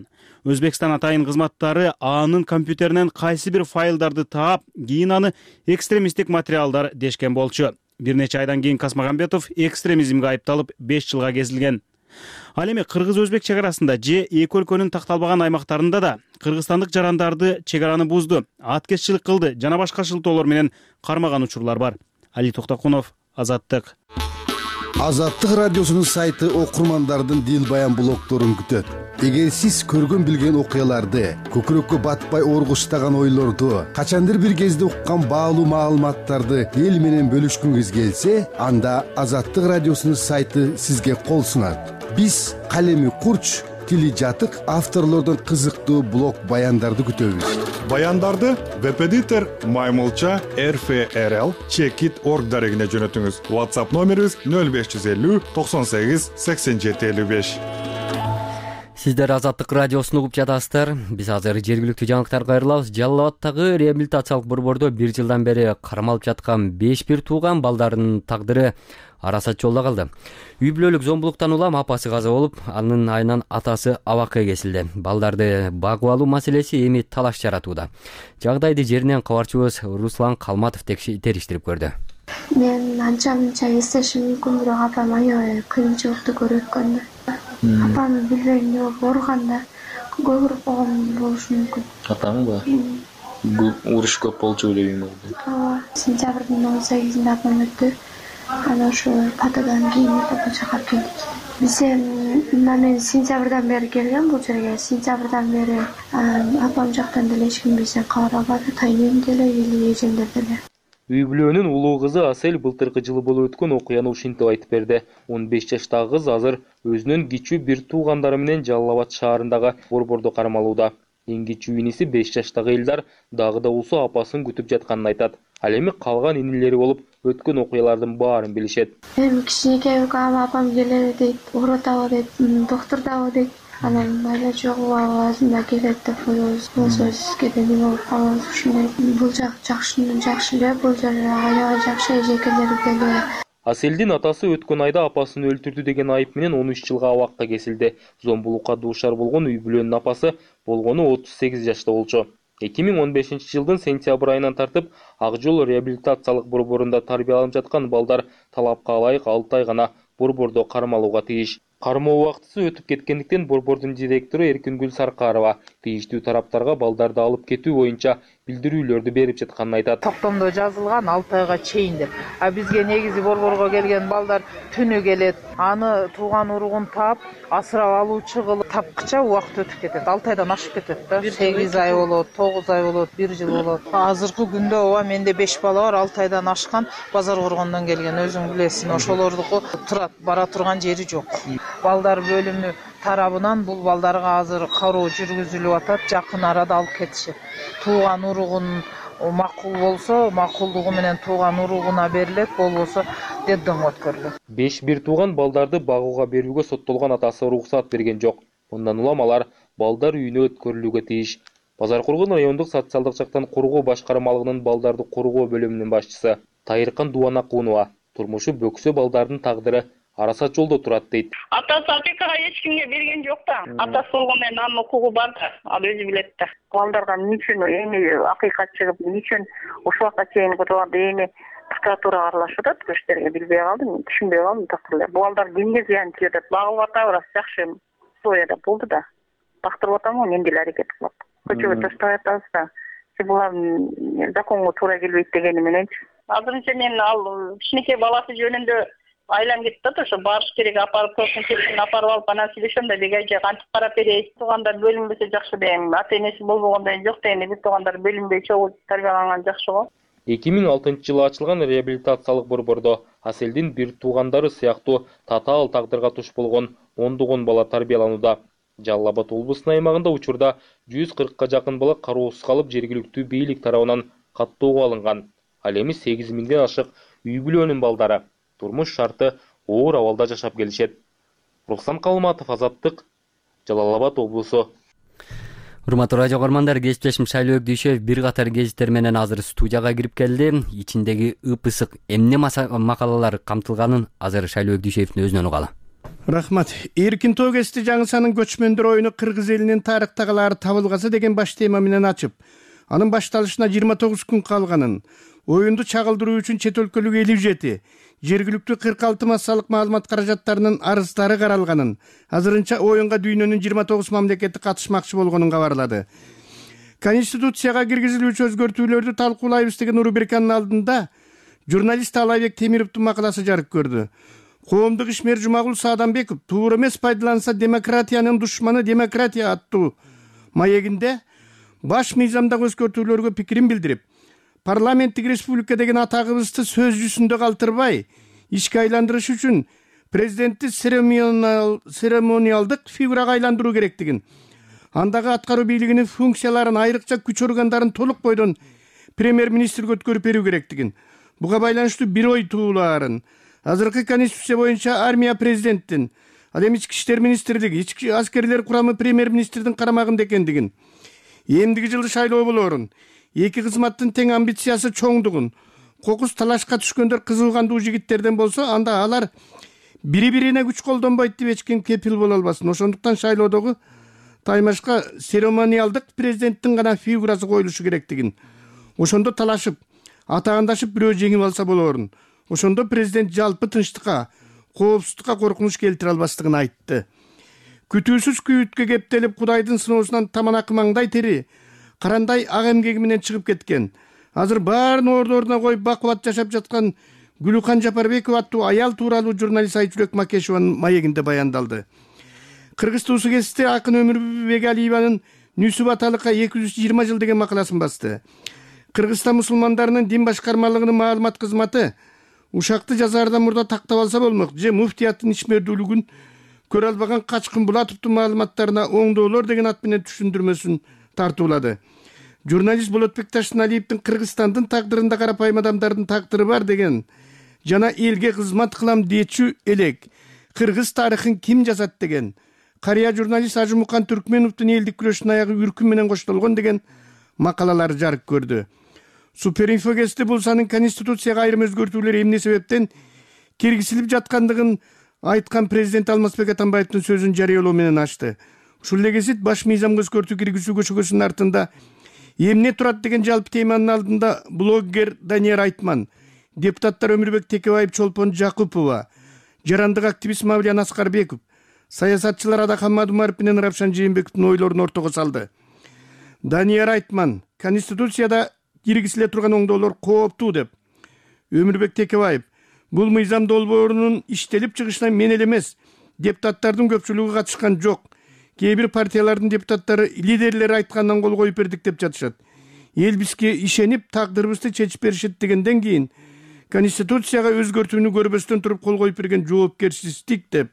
Өзбекстан атайын кызматтары анын компьютеринен кайсы бир файлдарды таап, кийин аны экстремисттик материалдар дешкен болчу. Бир нече айдан кийин Касмагамбетов экстремизмге айыпталып беш жылга кезилген. Ал эми кыргыз-өзбек чек арасында же эки өлкөнүн такталбаган аймактарында да кыргызстандык жарандарды чек араны бузду, аткезчилик кылды жана башка шылтоолор менен кармаган учурлар бар. Али Токтокунов, Азаттык. Азаттык радиосунун сайты окурмандардын дил баян блогторун күтөт. Эгер сиз көргөн билген окуяларды, көкүрөккө батпай оргуштаган ойлорду, качандыр бир кезде уккан баалуу маалыматтарды эл менен бөлүшкүңүз келсе, анда Азаттык радиосунун сайты сизге кол сунат. Биз калеми курч, тили жатык авторлордон кызыктуу блог баяндарды күтөбүз. Баяндарды веб-эдитор Маймылча эр эф эр эл чекит точка орг дарегине жөнөтүңүз. WhatsApp номерибиз нөл беш жүз элүү токсон сегиз сексен жети элүү беш. Сиздер Азаттык радиосун угуп жатасыздар. Биз азыр жергиликтүү жаңылыктарга кайрылабыз. Жалал Абадтагы реабилитациялык борбордо бир жылдан бери кармалып жаткан беш бир тууган балдардын тагдыры арасат жолдо калды. Үй бүлөлүк зомбулуктан улам апасы каза болуп, анын айынан атасы абакка кесилди. Балдарды багып алуу маселеси эми талаш жаратууда. Жагдайды жеринен кабарчыбыз Руслан Калматов териштирип көрдү. Мен анча мынча эстешим мүмкүн, бирок апам аябай кыйынчылыкты көрөт экен. Апам билбейм, ооруганда көбүрөөк болгон болушу мүмкүн. Атаңбы? Уруш көп болчу эле. Ооба, сентябрдын он сегизинде апам өттү. Анан ошо патадан кийин папа чакырып келдик. Биз мына мен сентябрдан бери келгем бул жерге. Сентябрдан бери апам жактан деле эч ким бизден кабар албады. Тайнем деле, или эжемдер деле. Үй бүлөнүн улуу кызы Асель былтыркы жылы болуп өткөн окуяны ушинтип айтып берди. он беш жаштагы кыз азыр өзүнүн кичүү бир туугандары менен Жалал Абад шаарындагы борбордо кармалууда. Эң кичүү иниси беш жаштагы Элдар дагы да болсо апасын күтүп жатканын айтат. Ал эми калган инилери болуп, өткөн окуялардын баарын билишет. Эми кичинекей апам келеби дейт, оорутабы дейт, доктурдабы дейт. Анан айла жок абазында келет деп ойлойбуз. Болсо сизге да неме болуп калабыз ушундай. Бул жак жакшы жакшы эле, бул жер аябай жакшы, эжекелери деле. Аселдин атасы өткөн айда апасын өлтүрдү деген айып менен он үч жылга абакка кесилди. Зомбулукка дуушар болгон үй бүлөнүн апасы болгону отуз сегиз жашта болчу. эки миң он бешинчи жылдын сентябрь айынан тартып Ак жол реабилитациялык борборунда тарбияланып жаткан балдар талапка ылайык алты ай гана борбордо кармалууга тийиш. Кармоо убактысы өтүп кеткендиктен борбордун директору Эркингүл Саркарова тийиштүү тараптарга балдарды алып кетүү боюнча билдирүүлөрдү берип жатканын айтат. Токтомдо жазылган алты айга чейин деп. А бизге негизи борборго келген балдар түнү келет. Аны тууган уругун таап, асырап алуучу кылып тапкыча убакыт өтүп кетет. алты айдан ашып кетет да. сегиз ай болот, тогуз ай болот, бир жыл болот. Азыркы күндө ооба менде беш бала бар, алты айдан ашкан, базар коргондон келген, өзүң билесиң, ошолордуку турат, бара турган жери жок. Балдар бөлүмү тарабынан бул балдарга азыр кароо жүргүзүлүп атат, жакын арада алып кетишет. Тууган уругун макул болсо, макулдугу менен тууган уругуна берилет, болбосо детдомго өткөрүлөт. беш бир тууган балдарды багууга берүүгө соттолгон атасы уруксат берген жок. Мындан улам алар балдар үйүнө өткөрүлүүгө тийиш. Базар Коргон райондук социалдык жактан коргоо башкармалыгынын балдарды коргоо бөлүмүнүн башчысы Тайыркан Дубанакунова турмушу бөксө балдардын тагдыры арасат жолдо турат дейт. Атасы опекага эч кимге берген жок да. Атасы болгон менен анын укугу бар да, ал өзү билет да. Балдарга эмне үчүн эми акыйкат чыгып, эмне үчүн ушул убакка чейин буларды эми прокуратурага аралашып атат, бул иштерге билбей калдым, түшүнбөй калдым тактырла. Бул балдар кимге зыян тийип атат? Багып атабыз, жакшы условияда болду да. Бактырып атамын, мен деле аракет кылып. Көчөгө таштап атабыз да. Булардын законго туура келбейт дегени мененчи. Азырынча мен ал кичинекей баласы жөнүндө айлам кетти да, ошо барыш керек, апарып тосын келсин, апарып алып анан сүйлөшөм да, бегай же кантип карап берейин. Туугандар бөлүнбөсө жакшы дейм. Ата энеси болбогондой жок дейм. Бир туугандар бөлүнбөй чогуу тарбияланган жакшы го. эки миң алтынчы жылы ачылган реабилитациялык борбордо Аселдин бир туугандары сыяктуу татаал тагдырга туш болгон ондогон бала тарбияланууда. Жалал Абад облусунун аймагында учурда жүз кыркка жакын бала кароосуз калып, жергиликтүү бийлик тарабынан каттоого алынган. Ал эми сегиз миңден ашык үй бүлөнүн балдары турмуш шарты оор абалда жашап келишет. Руслан Калматов, Азаттык, Жалал Абад облусу. Урматтуу радио көрөрмандар, кесиптешим Шайлоо Дүйшөев бир катар гезиттер менен азыр студияга кирип келди. Ичиндеги ыпысык эмне макалалар камтылганын азыр Шайлоо Дүйшөевдин өзүнөн угалы. Рахмат. Эркин тоо кести жаңысанын көчмөндөр оюну кыргыз элинин тарыктагылары табылгасы деген баш тема менен ачып, анын башталышына жыйырма тогуз күн калганын, оюнду чагылдыруу үчүн чет өлкөлүк элүү жети, жергиликтүү кырк алты массалык маалымат каражаттарынын арыздары каралганын, азырынча оюнга дүйнөнүн жыйырма тогуз мамлекети катышмакчы болгонун кабарлады. Конституцияга киргизилүүчү өзгөртүүлөрдү талкуулайбыз деген рубриканын алдында журналист Алайбек Темировдун макаласы жарык көрдү. Коомдук ишмер Жумагул Саадамбеков туура эмес пайдаланса демократиянын душманы демократия аттуу маегинде баш мыйзамдагы өзгөртүүлөргө пикирин билдирип, парламенттик республика деген атагыбызды сөз жүзүндө калтырбай, ишке айландырыш үчүн президентти церемониалдык фигурага айландыруу керектигин, андагы аткаруу бийлигинин функцияларын, айрыкча күч органдарын толук бойдон премьер-министрге өткөрүп берүү керектигин, буга байланыштуу бир ой туулаарын, азыркы конституция боюнча армия президенттин, ал эми ички иштер министрлиги, ички аскерлер курамы премьер-министрдин карамагында экендигин, эмдиги жылы шайлоо болоорун, эки кызматтын тең амбициясы чоңдугун, кокус талашка түшкөндөр кызыгандуу жигиттерден болсо, анда алар бири-бирине күч колдонбойт деп эч ким кепил боло албасын. Ошондуктан шайлоодогу таймашка церемониалдык президенттин гана фигурасы коюлушу керектигин, ошондо талашып, атаандашып бирөө жеңип алса болоорун. Ошондо президент жалпы тынчтыкка, коопсуздукка коркунуч келтире албастыгын айтты. Күтүүсүз күйүткө кептелип, Кудайдын сыноосунан таманакы маңдай тери, карандай ак эмгеги менен чыгып кеткен. Азыр баарын орду ордуна коюп бакубат жашап жаткан Гүлүкан Жапарбекова аттуу аял тууралуу журналист Айчүрөк Макешованын маегинде баяндалды. Кыргыз туусу кесте акын Өмүрбек Алиеванын Нүсүп аталыкка эки жүз жыйырма жыл деген макаласын басты. Кыргызстан мусулмандарынын дин башкармалыгынын маалымат кызматы ушакты жазаардан мурда тактап алса болмок, же муфтияттын ишмердүүлүгүн көрө албаган Качкын Булатовдун маалыматтарына оңдоолор деген ат менен түшүндүрмөсүн тартуулады. Журналист Болотбек Ташыналиевдин Кыргызстандын тагдырында карапайым адамдардын тагдыры бар деген жана элге кызмат кылам дечү элек кыргыз тарыхын ким жазат деген, карыя журналист Ажымукан Түркменовдун элдик күрөштүн аягы үркүм менен коштолгон деген макалалары жарык көрдү. Суперинфо кести бул санын конституцияга айрым өзгөртүүлөр эмне себептен киргизилип жаткандыгын айткан президент Алмазбек Атамбаевдин сөзүн жарыялоо менен ачты. Ушул эле гезит баш мыйзамга өзгөртүү киргизүү көчөгөсүнүн артында эмне турат деген жалпы теманын алдында блогер Данияр Айтман, депутаттар Өмүрбек Текебаев, Чолпон Жакупова, жарандык активист Мавлиян Аскарбеков, саясатчылар Адахан Мадумаров менен Рапшан Жээнбековдун ойлорун ортого салды. Данияр Айтман конституцияда киргизиле турган оңдоолор кооптуу деп, Өмүрбек Текебаев бул мыйзам долбоорунун иштелип чыгышына мен эле эмес, депутаттардын көпчүлүгү катышкан жок. Кээ бир партиялардын депутаттары, лидерлери айткандан кол коюп бердик деп жатышат. Эл бизге ишенип, тагдырыбызды чечип беришет дегенден кийин конституцияга өзгөртүүнү көрбөстөн туруп кол коюп берген жоопкерчилик деп.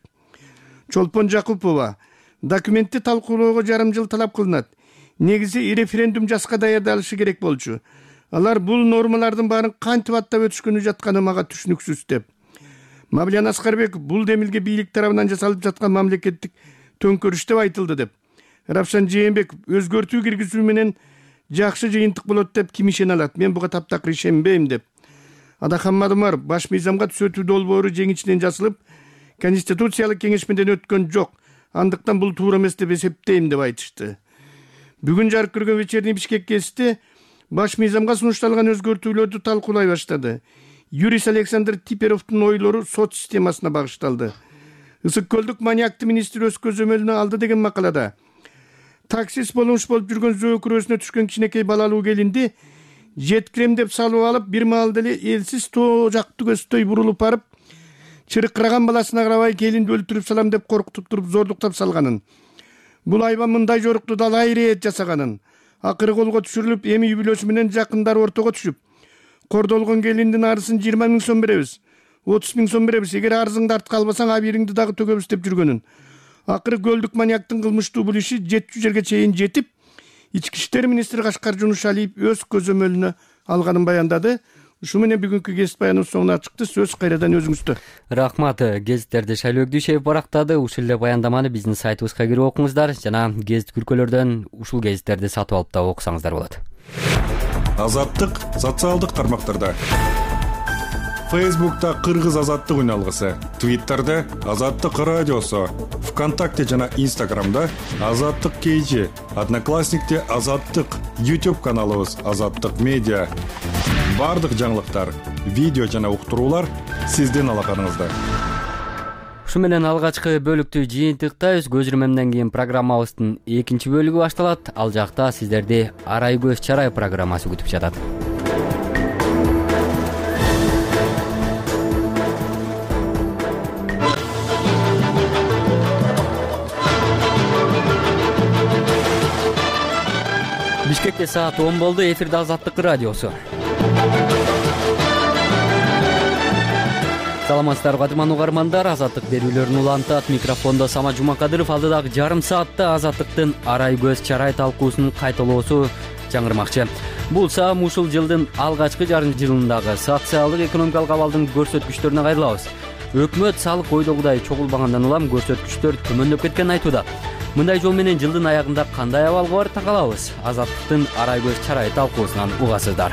Чолпон Жакупова документти талкуулоого жарым жыл талап кылынат. Негизи референдум жазга даярдалышы керек болчу. Алар бул нормалардын баарын кантип аттап өтүшкөнү жатканы мага түшүнүксүз деп. Мавлиян Аскарбеков бул демилге бийлик тарабынан жасалып жаткан мамлекеттик төңкөрүш деп айтылды деп. Рапшан Жээнбеков өзгөртүү киргизүү менен жакшы жыйынтык болот деп ким ишене алат? Мен буга таптакыр ишенбейм деп. Адахан Мадумаров баш мыйзамга түзөтүү долбоору жеңичинен жасалып, конституциялык кеңешмеден өткөн жок. Андыктан бул туура эмес деп эсептейм деп айтышты. Бүгүн жарык көргөн вечерний Бишкек гезити баш мыйзамга сунушталган өзгөртүүлөрдү талкуулай баштады. Юрист Александр Типеровдун ойлору сот системасына багышталды. Ысык көлдүк маньякты министр өз көзөмөлүнө алды деген макалада таксист болмуш болуп жүргөн зөө күрөөсүнө түшкөн кичинекей балалуу келинди жеткирем деп салып алып, бир маалда эле элсиз тоо жакты көздөй бурулуп барып, чыркыраган баласына карабай келинди өлтүрүп салам деп коркутуп туруп зордуктап салганын. Бул айбан мындай жорукту далай ирет жасаганын. Акыры колго түшүрүлүп, эми үй бүлөсү менен жакындары ортого түшүп, кордолгон келиндин арызын жыйырма миң сом беребиз, отуз миң сом беребиз, эгер арызыңды артка албасаң абийириңди дагы төгөбүз деп жүргөнүн. Акыры көлдүк маньяктын кылмыштуу бул иши жетчү жерге чейин жетип, ички иштер министри Кашкар Жунушалиев өз көзөмөлүнө алганын баяндады. Ушу менен бүгүнкү гезит баяныбыз соңуна чыкты. Сөз кайрадан өзүңүздө. Рахмат. Гезиттерди Шайлоо Өкдүшев барактады. Ушул эле баяндаманы биздин сайтыбызга кирип окуңуздар жана гезит күлкөлөрдөн ушул гезиттерди сатып алып да окусаңыздар болот. Азаттык социалдык тармактарда. Фейсбукта Кыргыз азаттык үналгысы, Твиттерде Азаттык радиосу, ВКонтакте жана Инстаграмда Азаттык кейжи, Одноклассникте Азаттык, YouTube каналыбыз Азаттык медиа. Бардык жаңылыктар, видео жана уктуруулар сиздин алаканыңызда. Ушу менен алгачкы бөлүктү жыйынтыктайбыз. Көз ирмемден кийин программабыздын экинчи бөлүгү башталат. Ал жакта сиздерди Арай көз чарай программасы күтүп жатат. Бишкекте саат он болду. Эфирде Азаттык радиосу. Саламатсыздарбы кадырман угармандар, Азаттык берүүлөрүн улантат. Микрофондо Самат Жумакадыров. Алдыдагы жарым саатта Азаттыктын Арай көз чарай талкуусунун кайталоосу жаңырмакчы. Бул саам ушул жылдын алгачкы жарым жылындагы социалдык экономикалык абалдын көрсөткүчтөрүнө кайрылабыз. Өкмөт салык ойдогудай чогулбагандан улам көрсөткүчтөр төмөндөп кеткенин айтууда. Мындай жол менен жылдын аягында кандай абалга бар такалабыз. Азаттыктын Арай көз чарай талкуусунан угасыздар.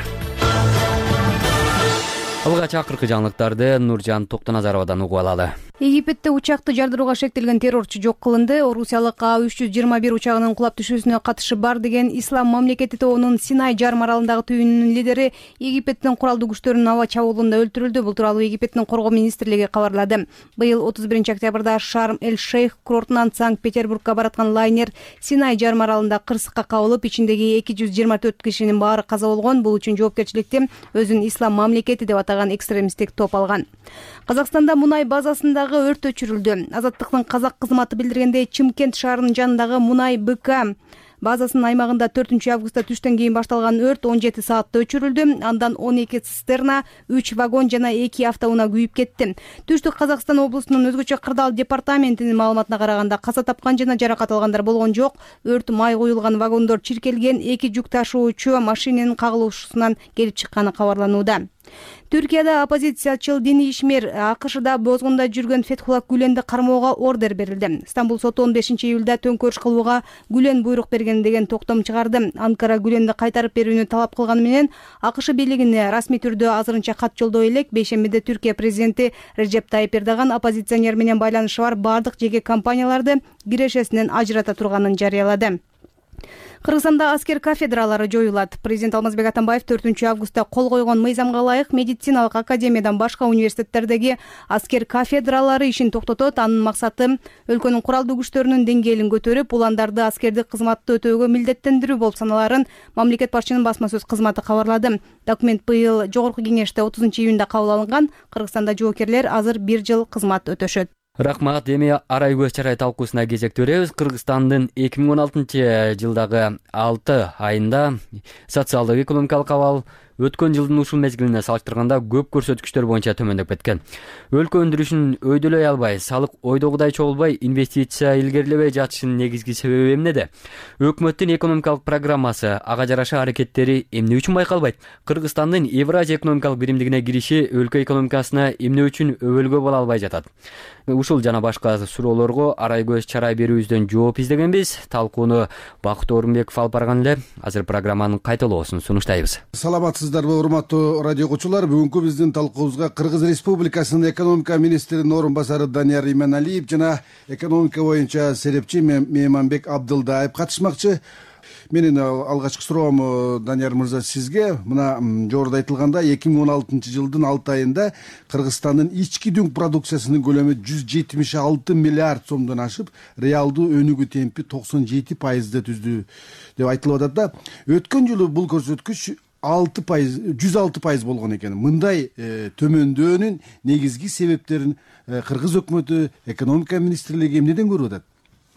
Алгач акыркы жаңылыктарды Нуржан Токтоназаровадан угуп алалы. Египетте учакты жардырууга шектелген террорчу жок кылынды. Орусиялык А үч жүз жыйырма бир учагынын кулап түшүүсүнө катышы бар деген Ислам мамлекети тобунун Синай жарым аралындагы түйүнүнүн лидери Египеттин куралдуу күчтөрүнүн аба чабуулунда өлтүрүлдү. Бул тууралуу Египеттин коргоо министрлиги кабарлады. Быйыл отуз биринчи октябрда Шарм-эль-Шейх курортунан Санкт-Петербургга бараткан лайнер Синай жарым аралында кырсыкка кабылып, ичиндеги эки жүз жыйырма төрт кишинин баары каза болгон. Бул үчүн жоопкерчиликти өзүн Ислам мамлекети деп атаган экстремисттик топ алган. Казакстанда мунай базасындагы өрт өчүрүлдү. Азаттыктын казак кызматы билдиргендей, Чымкент шаарынын жанындагы мунай БК базасынын аймагында төртүнчү августта түштөн кийин башталган өрт он жети саатта өчүрүлдү. Андан он эки цистерна, үч вагон жана эки автоунаа күйүп кетти. Түштүк Казакстан облусунун өзгөчө кырдаал департаментинин маалыматына караганда каза тапкан жана жаракат алгандар болгон жок. Өрт май куюлган вагондор чиркелген, эки жүк ташуучу машинанын кагылышуусунан келип чыкканы кабарланууда. Түркияда оппозициячыл диний ишмер АКШда бозгунда жүргөн Фетхулла Гүленди кармоого ордер берилди. Стамбул соту он бешинчи июлда төңкөрүш кылууга Гүлен буйрук берген деген токтом чыгарды. Анкара Гүленди кайтарып берүүнү талап кылганы менен АКШ бийлигине расмий түрдө азырынча кат жолдой элек. Бейшембиде Түркия президенти Режеп Тайип Эрдоган оппозиционер менен байланышы бар бардык жеке компанияларды кирешесинен ажырата турганын жарыялады. Кыргызстанда аскер кафедралары жоюлат. Президент Алмазбек Атамбаев төртүнчү августта кол койгон мыйзамга ылайык медициналык академиядан башка университеттердеги аскер кафедралары ишин токтотот. Анын максаты өлкөнүн куралдуу күчтөрүнүн деңгээлин көтөрүп, уландарды аскердик кызматты өтөөгө милдеттендирүү болуп саналарын мамлекет башчынын басма сөз кызматы кабарлады. Документ быйыл Жогорку кеңеште отузунчу июнда кабыл алынган. Кыргызстанда жоокерлер азыр бир жыл кызмат өтөшөт. Рахмат. Эми Арай көз чарай талкуусуна кезек беребиз. Кыргызстандын эки миң он алтынчы жылдагы алты айында социалдык экономикалык абал өткөн жылдын ушул мезгилине салыштырганда көп көрсөткүчтөр боюнча төмөндөп кеткен. Өлкө өндүрүшүн өйдөлөй албай, салык ойдогудай чогулбай, инвестиция илгерилебей жатышынын негизги себеби эмнеде? Өкмөттүн экономикалык программасы, ага жараша аракеттери эмне үчүн байкалбайт? Кыргызстандын Евразия экономикалык биримдигине кириши өлкө экономикасына эмне үчүн өбөлгө боло албай жатат? Ушул жана башка суроолорго Арай көз чарай берүүбүздөн жооп издегенбиз. Талкууну Бакыт Орунбеков алып барган эле. Азыр программанын кайталоосун сунуштайбыз. Саламатсыздарбы, урматтуу радио окуучулар. Бүгүнкү биздин талкуубузга Кыргыз Республикасынын экономика министринин орун басары Данияр Иманалиев жана экономика боюнча серепчи Мейманбек Абдылдаев катышмакчы. Менин алгачкы суроом, Данияр мырза, сизге мына жогоруда айтылганда эки миң он алтынчы жылдын алты айында Кыргызстандын ички дүң продукциясынын көлөмү жүз жетимиш алты миллиард сомдон ашып, реалдуу өнүгүү темпи токсон жети пайызды түздү деп айтылып атат да. Өткөн жылы бул көрсөткүч алты пайыз, жүз алты пайыз болгон экен. Мындай төмөндөөнүн негизги себептерин Кыргыз өкмөтү, экономика министрлиги эмнеден көрүп атат?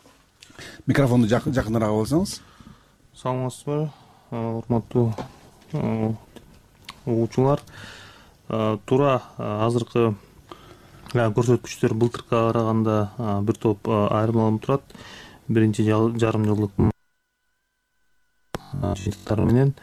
Микрофонду жакыныраак алсаңыз. Саламатсызбы, урматтуу угуучулар. Туура азыркы көрсөткүчтөр былтыркыга караганда бир топ айырмаланып турат. Биринчи жарым жылдык жыйынтыктар менен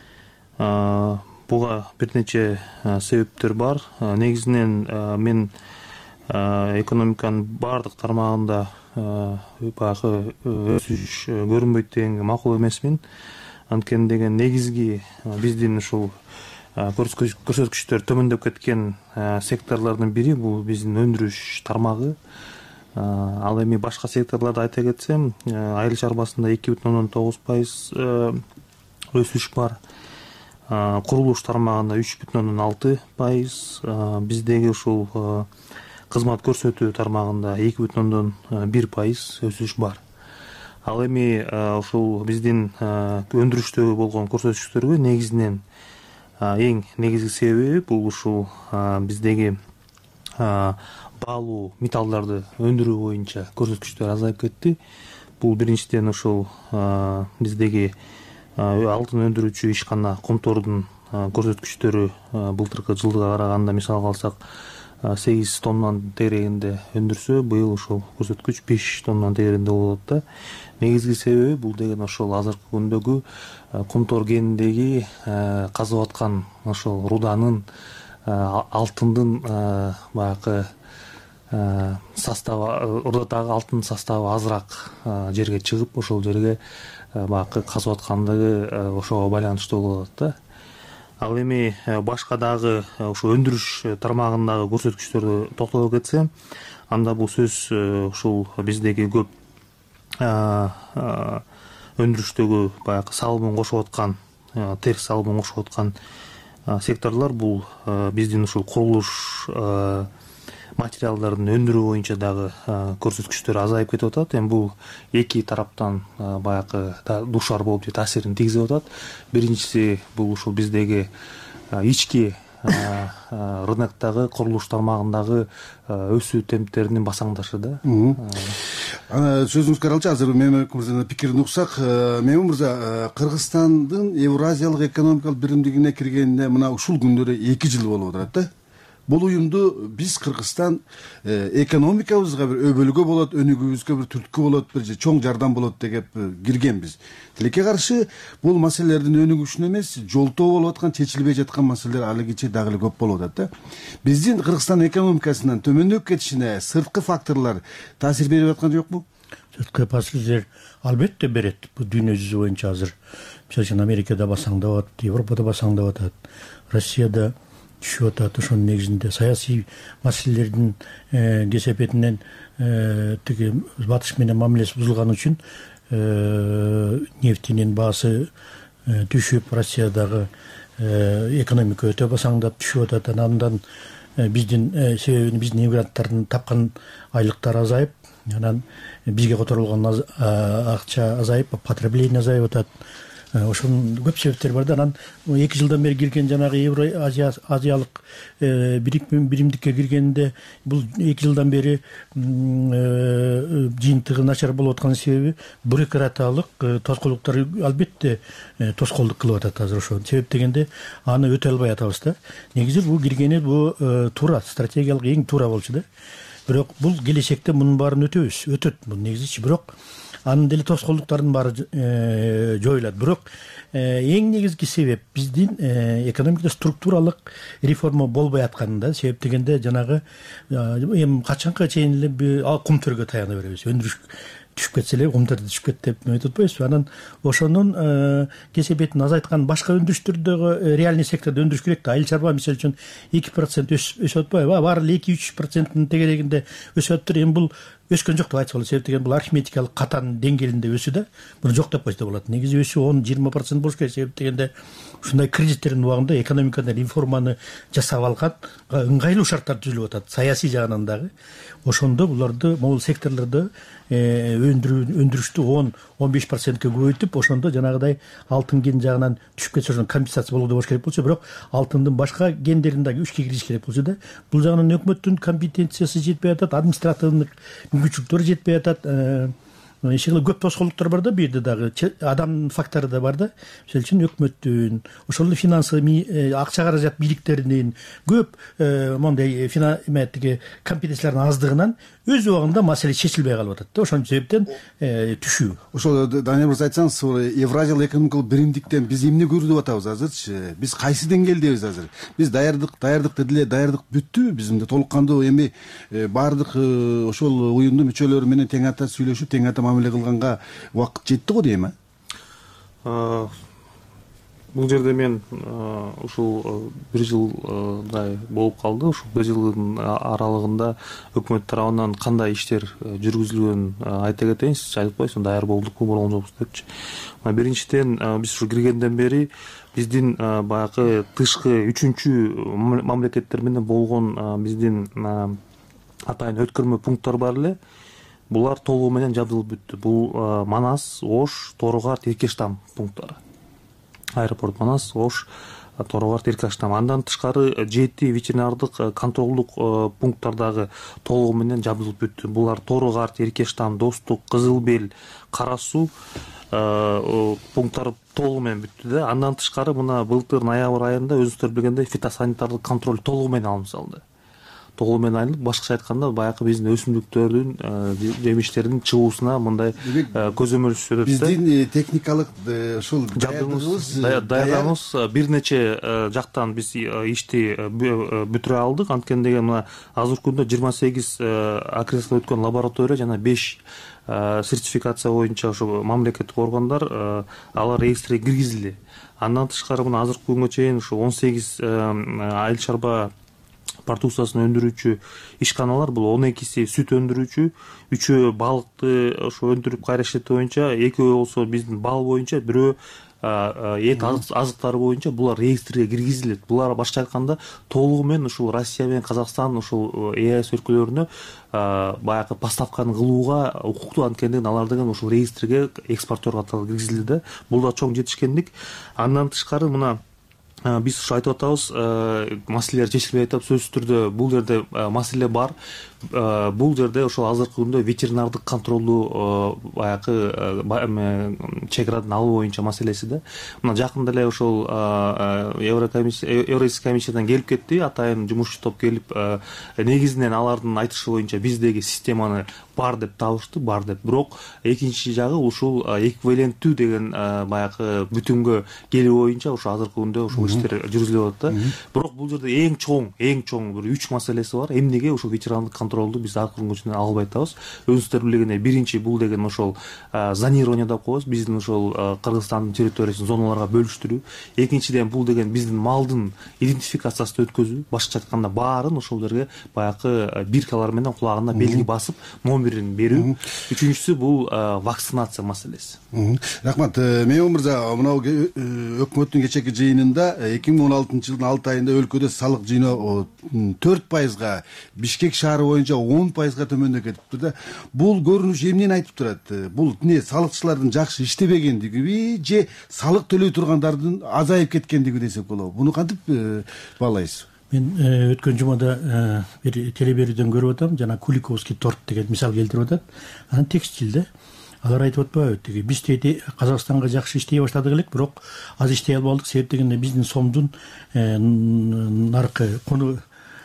буга бир нече себептер бар. Негизинен мен экономиканын баардык тармагында баягы өсүш көрүнбөйт дегенге макул эмесмин. Анткени деген негизги биздин ушул көрсөткүчтөр төмөндөп кеткен секторлордун бири бул биздин өндүрүш тармагы. Ал эми башка секторлорду айта кетсем, айыл чарбасында эки бүтүн ондон тогуз пайыз өсүш бар. Курулуш тармагында үч бүтүн ондон алты пайыз, биздеги ушул кызмат көрсөтүү тармагында эки бүтүн ондон бир пайыз өсүш бар. Ал эми ушул биздин өндүрүштөгү болгон көрсөткүчтөргө негизинен эң негизги себеби бул ушул биздеги баалуу металлдарды өндүрүү боюнча көрсөткүчтөр азайып кетти. Бул биринчиден ушул биздеги алтын өндүрүүчү ишкана Комтордун көрсөткүчтөрү былтыркы жылга караганда мисалга алсак сегиз тоннанын тегерегинде өндүрсө, быйыл ушул көрсөткүч беш тоннанын тегерегинде болот да. Негизги себеби бул деген ошол азыркы күндөгү Комтор кениндеги казып аткан ошол руданын алтындын баягы составы, рудадагы алтын составы азыраак жерге чыгып, ошол жерге баягы казып аткандыгы ошого байланыштуу болуп атат да. Ал эми башка дагы ошо өндүрүш тармагындагы көрсөткүчтөрдү токтоло кетсем, анда бул сөз ушул биздеги көп өндүрүштөгү баягы салымын кошуп аткан, терс салымын кошуп аткан секторлор бул биздин ушул курулуш материалдарын өндүрүү боюнча дагы көрсөткүчтөр азайып кетип атат. Эми бул эки тараптан баягы дуушар болуп же таасирин тийгизип атат. Биринчиси бул ушул биздеги ички рыноктогу курулуш тармагындагы өсүү темптеринин басаңдашы да. Сөзүңүзгө каралчы, азыр Мемлекет мырзанын пикирин уксак, Мемлекет мырза, Кыргызстандын Евразиялык экономикалык биримдигине киргенине мына ушул күндөрү эки жыл болуп атат да. Бул уюмду биз Кыргызстан экономикабызга бир өбөлгө болот, өнүгүүбүзгө бир түрткү болот, бир чоң жардам болот деп киргенбиз. Тилекке каршы бул маселелердин өнүгүшүнө эмес, жолтоо болуп аткан, чечилбей жаткан маселелер алигиче дагы эле көп болуп атат да. Биздин Кыргызстан экономикасынын төмөндөп кетишине сырткы факторлор таасир берип аткан жокпу? Сырткы таасир албетте берет. Бул дүйнө жүзү боюнча азыр мисалы үчүн Америкада басаңдап атат, Европада басаңдап атат, Россияда түшүп атат. Ошонун негизинде саясий маселелердин кесепетинен тиги батыш менен мамилеси бузулган үчүн нефтинин баасы түшүп, Россиядагы экономика өтө басаңдап түшүп атат. Андан биздин себебин биздин иммигранттардын тапкан айлыктары азайып, анан бизге которулган акча азайып, потребление азайып атат. Ошонун көп себептери бар да. Анан эки жылдан бери кирген жанагы Евро Азиялык биримдикке киргенде бул эки жылдан бери жыйынтыгы начар болуп аткан себеби бюрократиялык тоскоолдуктар албетте тоскоолдук кылып атат азыр. Ошол себеп дегенде аны өтө албай атабыз да. Негизи бул киргени бул туура, стратегиялык эң туура болчу да. Бирок бул келечекте мунун баарын өтөбүз, өтөт бул негизичи. Бирок анын деле тоскоолдуктардын баары жоюлат. Бирок эң негизги себеп биздин экономикада структуралык реформа болбой атканында. Себеп дегенде жанагы эми качанга чейин эле кум төргө таяна беребиз. Өндүрүш түшүп кетсе эле кум төрдө түшүп кетти деп айтып атпайбызбы? Анан ошонун кесепетин азайткан башка өндүрүштөрдөгү реальный сектордо өндүрүш керек да. Айыл чарба мисалы үчүн эки процент өсүп атпайбы? Баары эле эки үч проценттин тегерегинде өсүп атыптыр. Эми бул өскөн жок деп айтса болот. Себеп деген бул арифметикалык катанын деңгээлинде өсүү да. Муну жок деп койсо болот. Негизи өсүү он жыйырма процент болуш керек. Себеп дегенде ушундай кризистердин убагында экономикада реформаны жасап алган ыңгайлуу шарттар түзүлүп атат. Саясий жагынан дагы. Ошондо буларды могул секторлордо өндүрүштү он он беш процентке көбөйтүп, ошондо жанагыдай алтын кен жагынан түшүп кетсе ошону компенсация болууда болуш керек болчу. Бирок алтындын башка кендерин дагы күчкө кириш керек болчу да. Бул жагынан өкмөттүн компетенциясы жетпей атат, административдык мүмкүнчүлүктөр жетпей атат. Иши көп тоскоолдуктар бар да, бул жерде дагы адам фактору да бар да. Мисалы үчүн өкмөттүн, ошол эле финансовый акча каражат бийликтеринин көп мондай финансовый компетенциялардын аздыгынан өз убагында маселе чечилбей калып атат да. Ошон себептен түшүү. Ошол Данияр мырза айтсаңыз, Евразиялык экономикалык биримдиктен биз эмне көрүп атабыз азырчы? Биз кайсы деңгээлдебиз азыр? Биз даярдык, даярдык дедиле, даярдык бүттүбү? Бизде толук кандуу эми баардык ошол уюмдун мүчөлөрү менен тең ата сүйлөшүп, тең ата мамиле кылганга убакыт жетти го дейм, а? бул жерде мен ушул бир жылдай болуп калды. Ушул бир жылдын аралыгында өкмөт тарабынан кандай иштер жүргүзүлгөнүн айта кетейин. Сиз айтып койсуң, даяр болдукпу, болгон жокпуз депчи. Биринчиден, биз ушу киргенден бери биздин баягы тышкы үчүнчү мамлекеттер менен болгон биздин атайын өткөрмө пункттар бар эле. Булар толугу менен жабдылып бүттү. Бул Манас, Ош, Торугарт, Эркештам пункттары. Аэропорт Манас, Ош, Торугарт, Эркештам. Андан тышкары жети ветеринардык контролдук пункттар дагы толугу менен жабдылып бүттү. Булар Торугарт, Эркештам, Достук, Кызыл Бел, Кара Суу пункттары толугу менен бүттү да. Андан тышкары мына былтыр ноябрь айында өзүңүздөр билгендей фитосанитардык контроль толугу менен алынып салды. Толугу менен айылып, башкача айтканда баягы биздин өсүмдүктөрдүн жемиштердин чыгуусуна мындай көзөмөл өтөт. Биздин техникалык ушул даярдануубуз бир нече жактан биз ишти бүтүрө алдык. Анткени деген мына азыркы күндө жыйырма сегиз аккредитация өткөн лаборатория жана беш сертификация боюнча ошо мамлекеттик органдар алар регистриге киргизилди. Андан тышкары мына азыркы күнгө чейин ушу он сегиз айыл чарба продукциясын өндүрүүчү ишканалар, бул он экиси сүт өндүрүүчү, үчөө балыкты ошо өндүрүп кайра иштетүү боюнча, экөө болсо биздин бал боюнча, бирөө эт азыктары боюнча булар регистрге киргизилет. Булар башкача айтканда толугу менен ушул Россия менен Казакстан ушул ЕАЭС өлкөлөрүнө баягы поставканы кылууга укуктуу. Анткени алар деген ушул регистриге экспортер катары киргизилди да. Бул да чоң жетишкендик. Андан тышкары мына биз ушу айтып атабыз, маселелер чечилбей атат. Сөзсүз түрдө бул жерде маселе бар. Бул жерде ошол азыркы күндө ветеринардык контролдуу баягы чек арадан алуу боюнча маселеси да. Мына жакында эле ошол Евразийский комиссиядан келип кетти, атайын жумушчу топ келип, негизинен алардын айтышы боюнча биздеги системаны бар деп табышты, бар деп. Бирок экинчи жагы ушул эквиваленттүү деген баягы бүтүнгө келүү боюнча ошо азыркы күндө ушул иштер жүргүзүлүп атат да. Бирок бул жерде эң чоң, эң чоң бир үч маселеси бар. Эмнеге ошол ветеринардык контролду биз азыркы күнгө чейин албай атабыз? Өзүңүздөр билгендей, биринчи бул деген ошол зонирование деп коебуз. Биздин ошол Кыргызстандын территориясын зоналарга бөлүштүрүү. Экинчиден бул деген биздин малдын идентификациясын өткөзүү. Башкача айтканда баарын ошол жерге баягы биркалар менен кулагына белги басып, номерин берүү. Үчүнчүсү бул вакцинация маселеси. Рахмат. Мейман мырза, мынау өкмөттүн кечээки жыйынында эки миң он алтынчы жылдын алты айында өлкөдө салык жыйноо төрт пайызга, Бишкек шаары боюнча он пайызга төмөндөп кетиптир да. Бул көрүнүш эмнени айтып турат? Бул не салыкчылардын жакшы иштебегендигиби же салык төлөй тургандардын азайып кеткендиги десек болобу? Буну кантип баалайсыз? Мен өткөн жумада бир телеберүүдөн көрүп атам, жана Куликовский торт деген мисал келтирип атат. Анан текстилде алар айтып атпайбы, тиги биз тети Казакстанга жакшы иштей баштадык элек, бирок аз иштей албадык. Себеп дегенде биздин сомдун наркы куну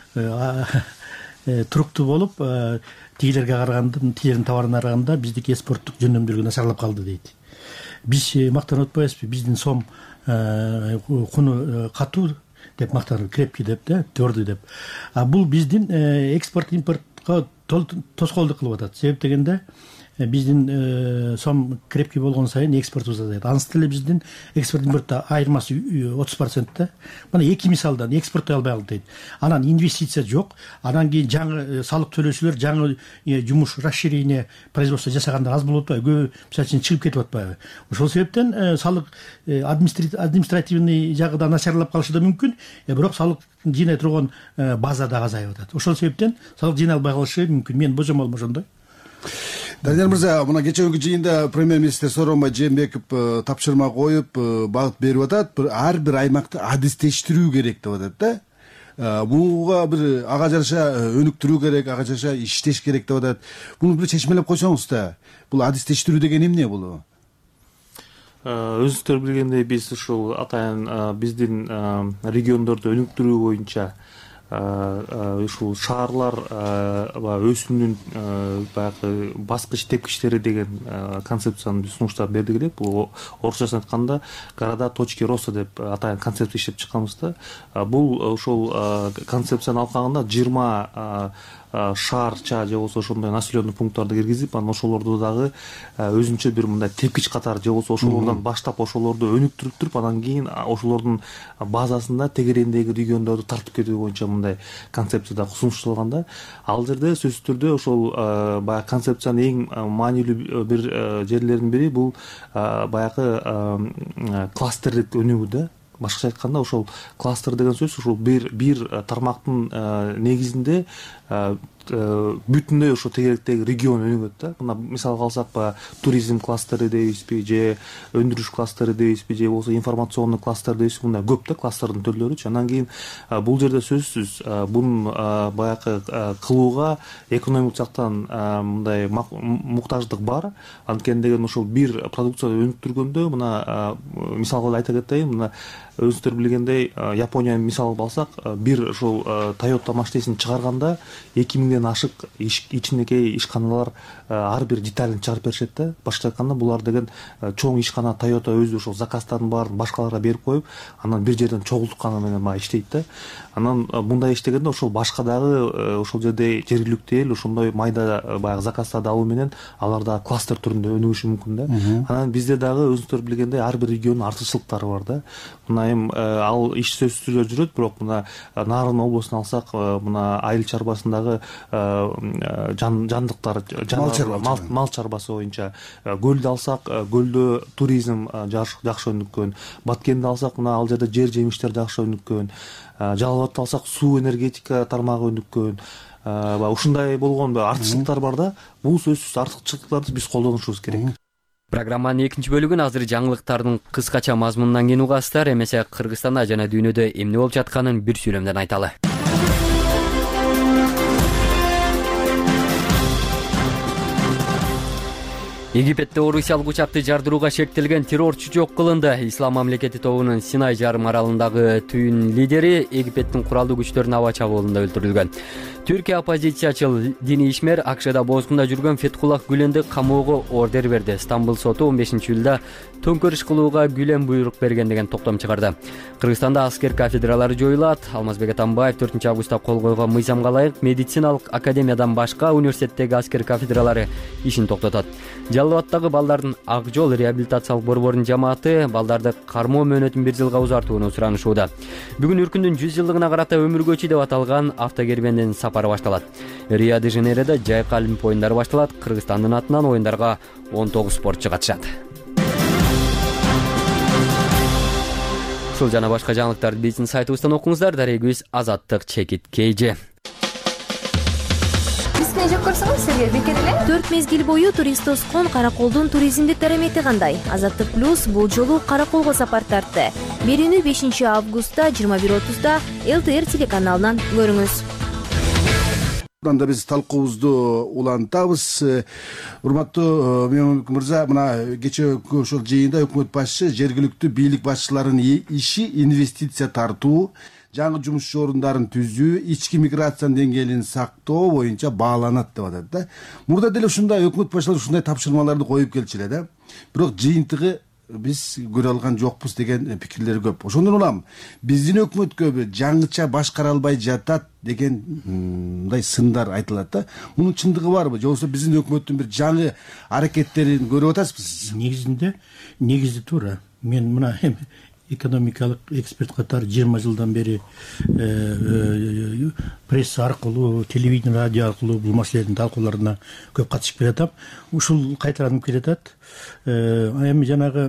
туруктуу болуп, тигилерге караганда, тигилердин товарына караганда биздики экспорттук жөндөмдүүлүгү начарлап калды дейт. Биз мактанып атпайбызбы? Биздин сом куну катуу деп мактанып, крепкий деп да, твердый деп. А бул биздин экспорт импортко тоскоолдук кылып атат. Себеп дегенде биздин сом крепкий болгон сайын экспортубуз азайат. Анысы деле биздин экспорт импортто айырмасы отуз процент да. Мына эки мисалдан экспорттой албай калды дейт. Анан инвестиция жок. Анан кийин жаңы салык төлөөчүлөр жаңы жумуш, расширение производство жасагандар аз болуп атпайбы? Көбү мисалы үчүн чыгып кетип атпайбы? Ошол себептен салык административный жагы да начарлап калышы да мүмкүн. Бирок салык жыйнай турган база да азайып атат. Ошол себептен салык жыйнай албай калышы мүмкүн. Менин божомолум ошондой. Данияр мырза, мына кечээки жыйында премьер-министр Сооронбай Жээнбеков тапшырма коюп, багыт берип атат. Ар бир аймакты адистештирүү керек деп атат да. Буга бир ага жараша өнүктүрүү керек, ага жараша иштеш керек деп атат. Буну бир чечмелеп койсоңуз да. Бул адистештирүү деген эмне бул? Өзүңүздөр билгендей, биз ушул атайын биздин региондорду өнүктүрүү боюнча ушул шаарлар баягы өсүмдүн баягы баскыч тепкичтери деген концепцияны биз сунуштап бердик элек. Бул орусчасын айтканда города точки роста деп атайын концепция иштеп чыкканбыз да. Бул ошол концепциянын алкагында жыйырма шаарча же болбосо ошондой населенный пункттарды киргизип, анан ошолорду дагы өзүнчө бир мындай тепкич катары же болбосо ошолордон баштап ошолорду өнүктүрүп туруп, анан кийин ошолордун базасында тегерендеги региондорду тартып кетүү боюнча мындай концепцияда сунушталган да. Ал жерде сөзсүз түрдө ошол баягы концепциянын эң маанилүү бир жерлеринин бири бул баягы кластердик өнүгүү да. Башкача айтканда, ошол кластер деген сөз ушул бир бир тармактын негизинде бүтүндөй ошо тегеректеги регион өнүгөт да. Мына мисалга алсак, баягы туризм кластери дейбизби, же өндүрүш кластери дейбизби, же болбосо информационный кластер дейбизби, мындай көп да кластердин түрлөрүчү. Анан кийин бул жерде сөзсүз бунун баягы кылууга экономик жактан мындай муктаждык бар. Анткени деген ошол бир продукцияны өнүктүргөндө, мына мисалга айта кетейин, мына өзүңүздөр билгендей Япониянын мисалын алсак, бир ошол Toyota машинесин чыгарганда эки миңден ашык ичинекей ишканалар ар бир деталин чыгарып беришет да. Башкача айтканда, булар деген чоң ишкана Toyota өзү ошол заказдардын баарын башкаларга берип коюп, анан бир жерден чогултканы менен баягы иштейт да. Анан мындай иштегенде ошол башка дагы ошол жерде жергиликтүү эл ошондой майда баягы заказдарды алуу менен алар да кластер түрүндө өнүгүшү мүмкүн да. Анан бизде дагы өзүңүздөр билгендей ар бир региондун артыкчылыктары бар да. Мына эми ал иш сөзсүз түрдө жүрөт, бирок мына Нарын облусун алсак, мына айыл чарбасындагы жандыктар, мал чарбасы боюнча көлдү алсак, көлдө туризм жакшы өнүккөн. Баткенди алсак, мына ал жерде жер жемиштер жакшы өнүккөн. Жалал абадты алсак, суу энергетика тармагы өнүккөн. Ушундай болгон артыкчылыктар бар да. Бул сөзсүз артыкчылыктарды биз колдонушубуз керек. Программанын экинчи бөлүгүн азыр жаңылыктардын кыскача мазмунунан кийин угасыздар. Эмесе Кыргызстанда жана дүйнөдө эмне болуп жатканын бир сүйлөмдөн айталы. Египетте орусиялык учакты жардырууга шектелген террорчу жок кылынды. Ислам мамлекети тобунун Синай жарым аралындагы түйүн лидери Египеттин куралдуу күчтөрүнүн аба чабуулунда өлтүрүлгөн. Түркия оппозициячыл диний ишмер Акшда бозгунда жүргөн Фетхуллах Гүленди камоого ордер берди. Стамбул соту он бешинчи июлда төңкөрүш кылууга Гүлен буйрук берген деген токтом чыгарды. Кыргызстанда аскер кафедралары жоюлат. Алмазбек Атамбаев төртүнчү августта кол койгон мыйзамга ылайык медициналык академиядан башка университеттеги аскер кафедралары ишин токтотот. Жалал Абадтагы балдардын Ак жол реабилитациялык борборунун жамааты балдарды кармоо мөөнөтүн бир жылга узартууну суранышууда. Бүгүн Үркүндүн жүз жылдыгына карата өмүргөчү деп аталган автокербендин сапары башталат. Рио-де-Жанейрода жайкы олимп оюндары башталат. Кыргызстандын атынан оюндарга он тогуз спортчу катышат. Ушул жана башка жаңылыктарды биздин сайтыбыздан окуңуздар. Дарегүз Азаттык Чекит Кейжи. Бизди жок көрсөңүз сизге бекер эле. төрт мезгил бою турист тоскон Караколдун туризмдик дарамети кандай? Азаттык плюс бул жолу Караколго сапар тартты. Берүүнү бешинчи августта жыйырма бир отузда эл тэ эр телеканалынан көрүңүз. Анда биз талкуубузду улантабыз. Урматтуу Мемлекет мырза, мына кечээ ошол жыйында өкмөт башчысы жергиликтүү бийлик башчыларынын иши инвестиция тартуу, жаңы жумуш орундарын түзүү, ички миграциянын деңгээлин сактоо боюнча бааланат деп атат да. Мурда деле ушундай өкмөт башчылары ушундай тапшырмаларды коюп келчү эле да. Бирок жыйынтыгы биз көрө алган жокпуз деген пикирлер көп. Ошондон улам биздин өкмөткө жаңыча башкара албай жатат деген мындай сындар айтылат да. Мунун чындыгы барбы? Же болбосо биздин өкмөттүн бир жаңы аракеттерин көрүп атасызбы? Негизинде негизи туура. Мен мына экономикалык эксперт катары жыйырма жылдан бери пресса аркылуу, телевидение, радио аркылуу бул маселелердин талкууларына көп катышып келатам. Ушул кайталанып келатат. Эми жанагы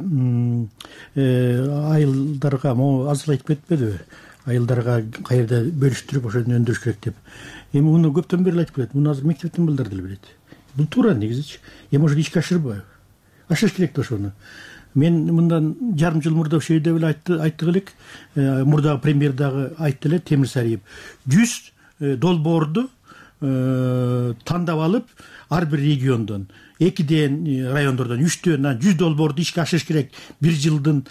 айылдарга могу азыр айтып кетпедиби? Айылдарга кайерде бөлүштүрүп ошону өндүрүш керек деп. Эми муну көптөн бери айтып келет. Муну азыр мектептин балдары деле билет. Бул туура негизичи. Эми ошо ишке ашырбайбы? Ашырыш керек да ошону. Мен мындан жарым жыл мурда ошол жерде эле айттык элек, мурдагы премьер дагы айтты эле, Темир Сариев. жүз долбоорду тандап алып ар бир региондон экиден райондордон үчтөн жүз долбоорду ишке ашырыш керек бир жылдын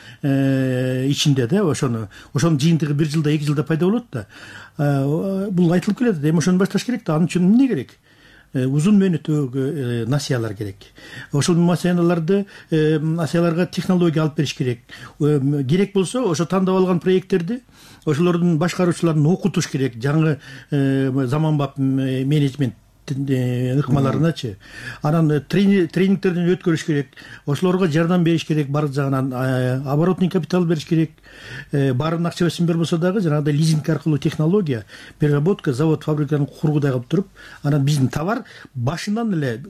ичинде да ошону ошонун жыйынтыгы бир жылда эки жылда пайда болот да бул айтылып келатат эми ошону башташ керек да. Анын үчүн эмне керек? Узун мөөнөттөгү насыялар керек. Ошол насыяларды насыяларга технология алып бериш керек. Керек болсо ошо тандап алган проекттерди ошолордун башкаруучуларын окутуш керек. Жаңы заманбап менеджмент ыкмаларыначы. Анан тренингтерден өткөрүш керек. Ошолорго жардам бериш керек. Бар жагынан оборотный капитал бериш керек. Баарын акча берсин бербосо дагы жанагыдай лизинг аркылуу технология, переработка, завод, фабриканы кургудай кылып туруп, анан биздин товар башынан эле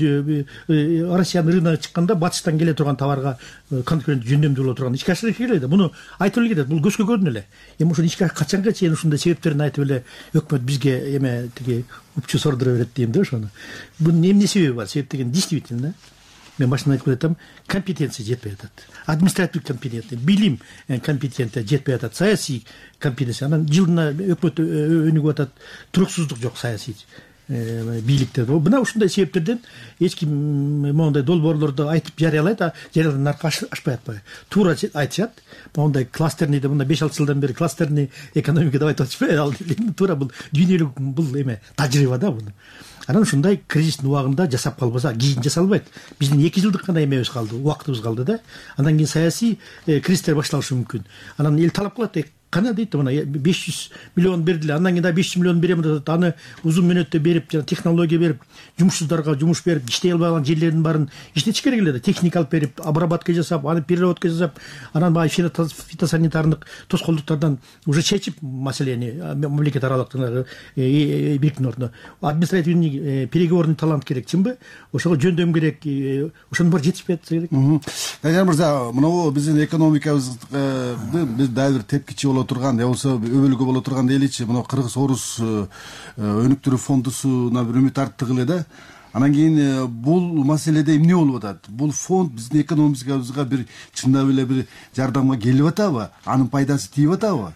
Россиянын рыногуна чыкканда батыштан келе турган товарга конкурент жөндөмдүү боло турган ишке ашырыш керек да. Муну айтып эле кетет. Бул көзгө көрүнө эле. Эми ошо ишке качанга чейин ушундай себептерин айтып эле өкмөт бизге эме тиги упчу сордура берет дейм да ошону. Бунун эмне себеби бар? Себеп деген действительно мен башынан айтып атам, компетенция жетпей атат. Административдик компетенция, билим компетенция жетпей атат, саясий компетенция. Анан жылына өкмөт өнүгүп атат, туруксуздук жок саясий бийликте. Мына ушундай себептерден эч ким моундай долбоорлорду айтып жарыялайт, а жарыядан аркы ашпай атпайбы. Туура айтышат. Моундай кластерныйда мында беш алты жылдан бери кластерный экономика деп айтып атышпайбы? Ал туура бул дүйнөлүк бул эме тажрыйба да бул. Анан ушундай кризистин убагында жасап калбаса, кийин жасалбайт. Биздин эки жылдык гана эмебиз калды, убактыбыз калды да. Андан кийин саясий кризистер башталышы мүмкүн. Анан эл талап кылат, кана дейт, мына беш жүз миллион бердиле, андан кийин да беш жүз миллион берем деп атат. Аны узун мөөнөттө берип, жана технология берип, жумушсуздарга жумуш берип, иштей албаган жерлердин баарын иштетиш керек эле да. Техника алып берип, обработка жасап, аны переработка жасап, анан баягы фитосанитардык тоскоолдуктардан уже чечип маселени мамлекет аралык бириккен ордуна. Административный переговорный талант керек, чынбы? Ошого жөндөм керек, ошонун баары жетишпей атса керек. Дайжан мырза, мына биздин экономикабызды биз дагы бир тепкичи боло турган, же болбосо өбөлгө боло турган дейличи, мына Кыргыз Орус өнүктүрүү фондусуна бир үмүт арттык эле да. Анан кийин бул маселеде эмне болуп атат? Бул фонд биздин экономикабызга бир чындап эле бир жардамга келип атабы? Анын пайдасы тийип атабы?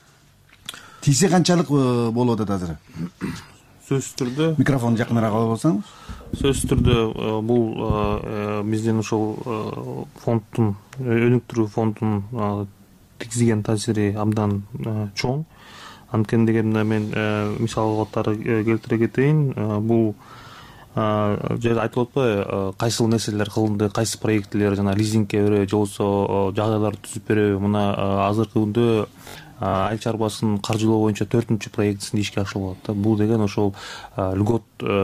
Тийсе канчалык болуп атат азыр? Сөзсүз түрдө микрофонду жакыныраак алып алсаңыз. Сөзсүз түрдө бул биздин ошол фонддун өнүктүрүү фондунун тийгизген таасири абдан чоң. Анткени дегенде мен мисал катары келтире кетейин. Бул жерде айтылып атпайбы, кайсыл нерселер кылынды, кайсы проектилер жана лизингке береби, же болбосо жагдайларды түзүп береби. Мына азыркы күндө айыл чарбасын каржылоо боюнча төртүнчү проектисин ишке ашырылып атат. Бул деген ошол льгот,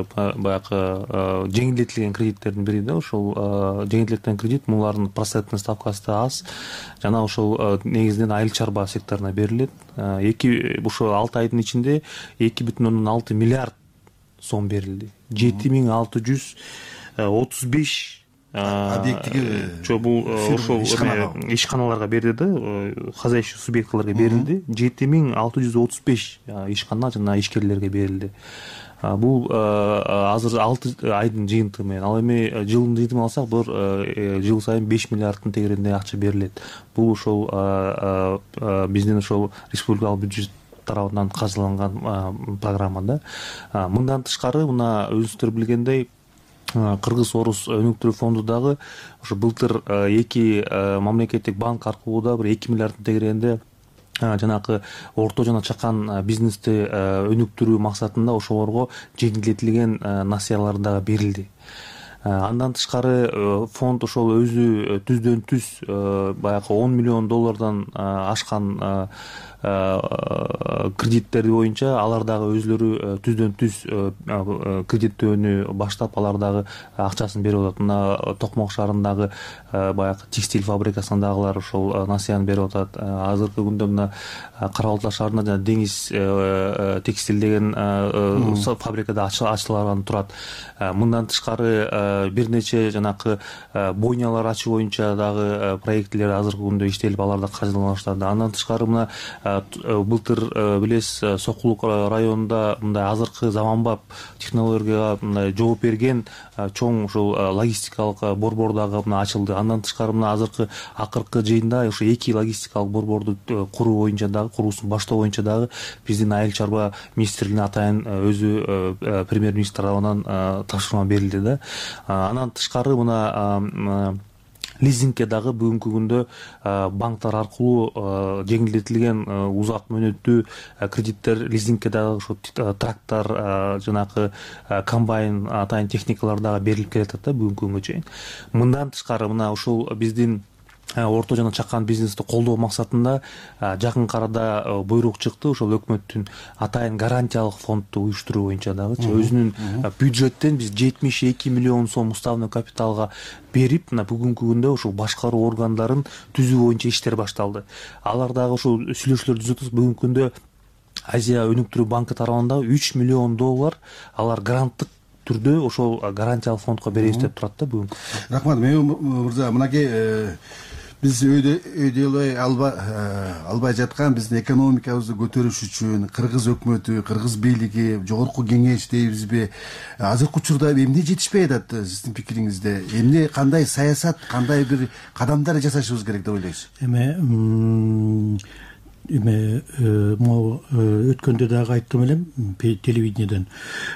баягы жеңилдетилген кредиттердин бири да. Ошол жеңилдетилген кредит мулардын проценттин ставкасы да аз жана ошол негизинен айыл чарба секторуна берилет. Эки ушул алты айдын ичинде эки бүтүн ондон алты миллиард сом берилди. жети миң алты жүз отуз беш объектиге бул ошол ишканаларга берди да, хозяйственный субъектыларга берилди. жети миң алты жүз отуз беш ишкана жана ишкерлерге берилди. Бул азыр алты айдын жыйынтыгы менен. Ал эми жылдын жыйынтыгын алсак, бул жыл сайын беш миллиарддын тегерегинде акча берилет. Бул ошол биздин ошол республикалык бюджет тарабынан каржыланган программа да. Мындан тышкары, мына өзүңүздөр билгендей, Кыргыз Орус өнүктүрүү фонду дагы ошо былтыр эки мамлекеттик банк аркылуу да бир эки миллиарддын тегерегинде жанагы орто жана чакан бизнести өнүктүрүү максатында ошолорго жеңилдетилген насыялар дагы берилди. Андан тышкары фонд ошол өзү түздөн түз баягы он миллион доллардан ашкан кредиттер боюнча алар дагы өзлөрү түздөн түз кредиттөөнү баштап, алар дагы акчасын берип атат. Мына Токмок шаарындагы баягы текстиль фабрикасындагылар ошол насыяны берип атат. Азыркы күндө мына Кара Балта шаарында жана Деңиз текстиль деген фабрикада ачылган турат. Мындан тышкары бир нече жанакы бойнялар ачуу боюнча дагы проектилер азыркы күндө иштелип, алар да каржылана баштады. Андан тышкары мына былтыр билесиз Сокулук районунда мындай азыркы заманбап технологияга мындай жооп берген чоң ушул логистикалык борбор дагы мына ачылды. Андан тышкары мына азыркы акыркы жыйында ушу эки логистикалык борборду куруу боюнча дагы куруусун баштоо боюнча дагы биздин айыл чарба министрлигине атайын өзү премьер-министр тарабынан тапшырма берилди да. Андан тышкары мына лизингке дагы бүгүнкү күндө банктар аркылуу жеңилдетилген узак мөөнөттүү кредиттер, лизингке дагы ушу трактор, жанагы комбайн, атайын техникалар дагы берилип келатат да бүгүнкү күнгө чейин. Мындан тышкары мына ушул биздин орто жана чакан бизнести колдоо максатында жакынкы арада буйрук чыкты. Ошол өкмөттүн атайын гарантиялык фондду уюштуруу боюнча дагы өзүнүн бюджеттен биз жетимиш эки миллион сом уставный капиталга берип, мына бүгүнкү күндө ушул башкаруу органдарын түзүү боюнча иштер башталды. Алар дагы ушул сүйлөшүүлөрдү түзөтөбүз. Бүгүнкү күндө Азия өнүктүрүү банкы тарабынан үч миллион доллар алар гранттык түрдө ошол гарантиялык фондко беребиз деп турат да бүгүн. Рахмат, мырза, мынакей биз өйдө эле албай жаткан биздин экономикабызды көтөрүш үчүн кыргыз өкмөтү, кыргыз бийлиги, жогорку кеңеш дейбизби, азыркы учурда эмне жетишпей атат сиздин пикириңизде? Эмне, кандай саясат, кандай бир кадамдар жасашыбыз керек деп ойлойсуз? Эме эме могу өткөндө дагы айттым элем телевидениеден.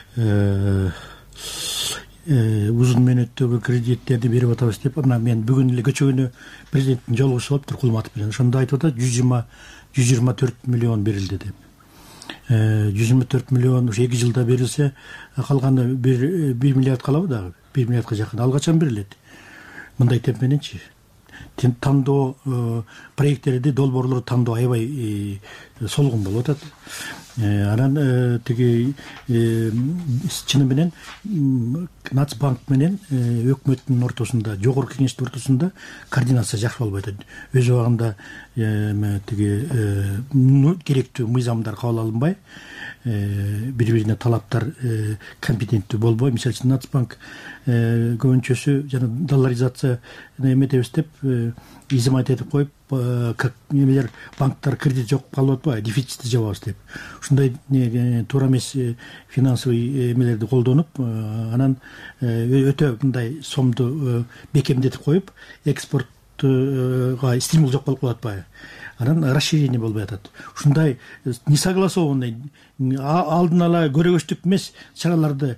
Узун мөөнөттөгү кредиттерди берип атабыз деп, мына мен бүгүн эле көчөгөнө президенттин жолугучусу болуп Туркулматов менен ошондо айтып атат, жүз жыйырма жүз жыйырма төрт миллион берилди деп. жүз жыйырма төрт миллион ушу эки жылда берилсе, калганы бир миллиард калабы дагы, бир миллиардка жакын. Ал качан берилет? Мындай темп мененчи. Тандоо проекттерди, долбоорлорду тандоо аябай солгун болуп атат. Анан тиги чыны менен Нацбанк менен өкмөттүн ортосунда, жогорку кеңештин ортосунда координация жакшы болбой атат. Өз убагында тиги керектүү мыйзамдар кабыл алынбай, бири-бирине талаптар компетенттүү болбой. Мисалы үчүн Нацбанк көбүнчөсү жана долларизация эметебиз деп изымать этип коюп, как немелер банктар кредит жок калып атпайбы, дефицитти жабабыз деп. Ушундай туура эмес финансовый эмелерди колдонуп, анан өтө мындай сомду бекемдетип коюп, экспортко стимул жок болуп калып атпайбы. Анан расширение болбой атат. Ушундай несогласованный, алдын ала көрөгөчтүк эмес чараларды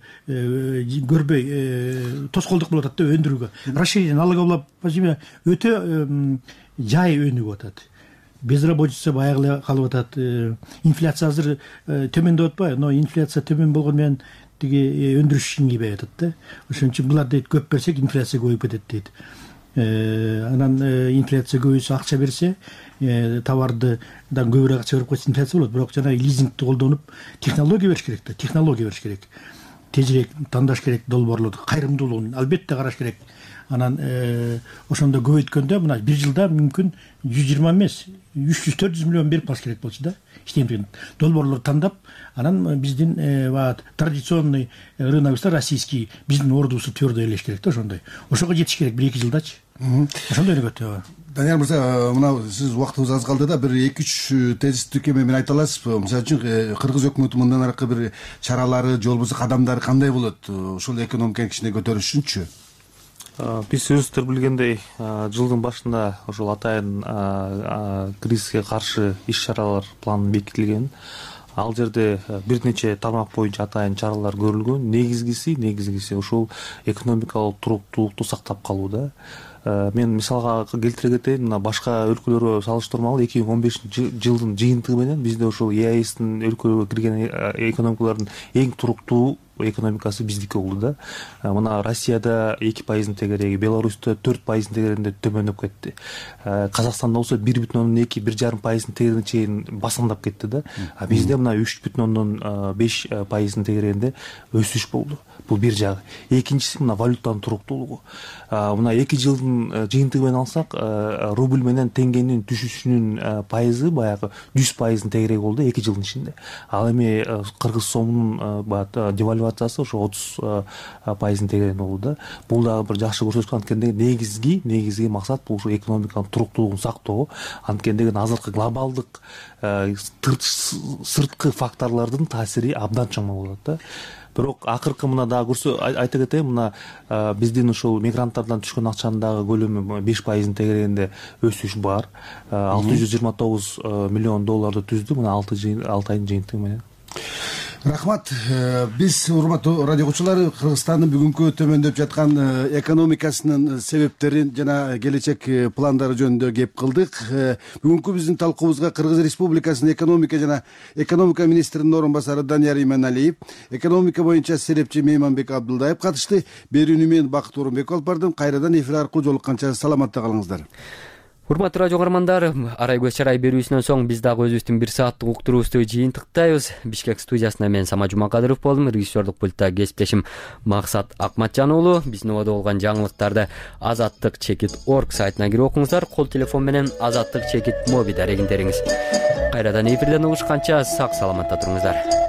көрбөй тоскоолдук болуп атат да өндүрүүгө. Расширение налоговый өтө жай өнүгүп атат. Безработица баягы эле калып атат. Инфляция азыр төмөндөп атпайбы? Но инфляция төмөн болгону менен тиги өндүрүш иңейбей атат да. Ошон үчүн булар дейт, көп берсек инфляция көбөйүп кетет дейт. Анан инфляция көбөйсө, акча берсе, товардыдан көбүрөөк акча берип койсо инфляция болот. Бирок жана лизингти колдонуп технология бериш керек да, технология бериш керек. Тезирээк тандаш керек долбоорлорду, кайрымдуулугун албетте караш керек. Анан ошондо көбөйткөндө мына бир жылда мүмкүн жүз жыйырма эмес, үч жүз төрт жүз миллион берип калыш керек болчу да. Иштейм долбоорлорду тандап, анан биздин традиционный рыногубузда российский, биздин ордубузду твердо элеш керек да ошондой. Ошого жетиш керек бир эки жылдачы. Ошондой өнүгөт. Данияр мырза, мына сиз убактыбыз аз калды да, бир эки үч тезистик эме менен айта аласызбы? Мисалы үчүн кыргыз өкмөтү мындан аркы бир чаралары, же болбосо кадамдары кандай болот ошол экономиканы кичине көтөрүш үчүнчү? Биз өзүңүздөр билгендей, жылдын башында ошол атайын кризиске каршы иш-чаралар планы бекитилген. Ал жерде бир нече тармак боюнча атайын чаралар көрүлгөн. Негизгиси, негизгиси ошол экономикалык туруктуулукту сактап калууда. Мен мисалга келтире кетейин, мына башка өлкөлөргө салыштырмалуу эки миң он бешинчи жылдын жыйынтыгы менен бизде ошол Е А Эстин өлкөлөргө кирген экономикалардын эң туруктуу экономикасы биздики болду да. Мына Россияда эки пайыздын тегереги, Беларусьта төрт пайыздын тегерегинде төмөндөп кетти. Казакстанда болсо бир бүтүн ондон эки, бир жарым пайыздын тегереги чейин басымдап кетти да. А бизде мына үч бүтүн ондон беш пайыздын тегерегинде өсүш болду. Бул бир жагы. Экинчиси мына валютанын туруктуулугу. Мына эки жылдын жыйынтыгы менен алсак, рубль менен теңгенин түшүшүнүн пайызы баягы жүз пайыздын тегереги болду эки жылдын ичинде. Ал эми кыргыз сомунун девальвация инфляциясы ошо отуз пайыздын тегерегинде болду да. Бул дагы бир жакшы көрсөткү. Анткени негизги негизги максат бул ушу экономиканын туруктуулугун сактоо. Анткени азыркы глобалдык сырткы факторлордун таасири абдан чоң болуп атат да. Бирок акыркы мына дагы көрсө айта кетейин, мына биздин ушул мигранттардан түшкөн акчанын дагы көлөмү беш пайыздын тегерегинде өсүш бар. алты жүз жыйырма тогуз миллион долларды түздү мына алты айдын жыйынтыгы менен. Рахмат. Биз урматтуу радио угуучулар, Кыргызстандын бүгүнкү төмөндөп жаткан экономикасынын себептерин жана келечек пландары жөнүндө кеп кылдык. Бүгүнкү биздин талкуубузга Кыргыз Республикасынын экономика жана экономика министринин орун басары Данияр Иманалиев, экономика боюнча серепчи Мейманбек Абдылдаев катышты. Берүүнү мен Бакыт Орунбеков алып бардым. Кайрадан эфир аркылуу жолукканча саламатта калыңыздар. Урматтуу радио каармандар, арай көз чарай берүүсүнөн соң биз дагы өзүбүздүн бир сааттык уктуруубузду жыйынтыктайбыз. Бишкек студиясында мен Самат Жумакадыров болдум, режиссердук пультта кесиптешим Максат Акматжан уулу. Биздин убада болгон жаңылыктарды азаттык чекит точка орг сайтына кирип окуңуздар. Кол телефон менен азаттык чекит моби дарегиндериңиз. Кайрадан эфирден угушканча сак саламатта туруңуздар.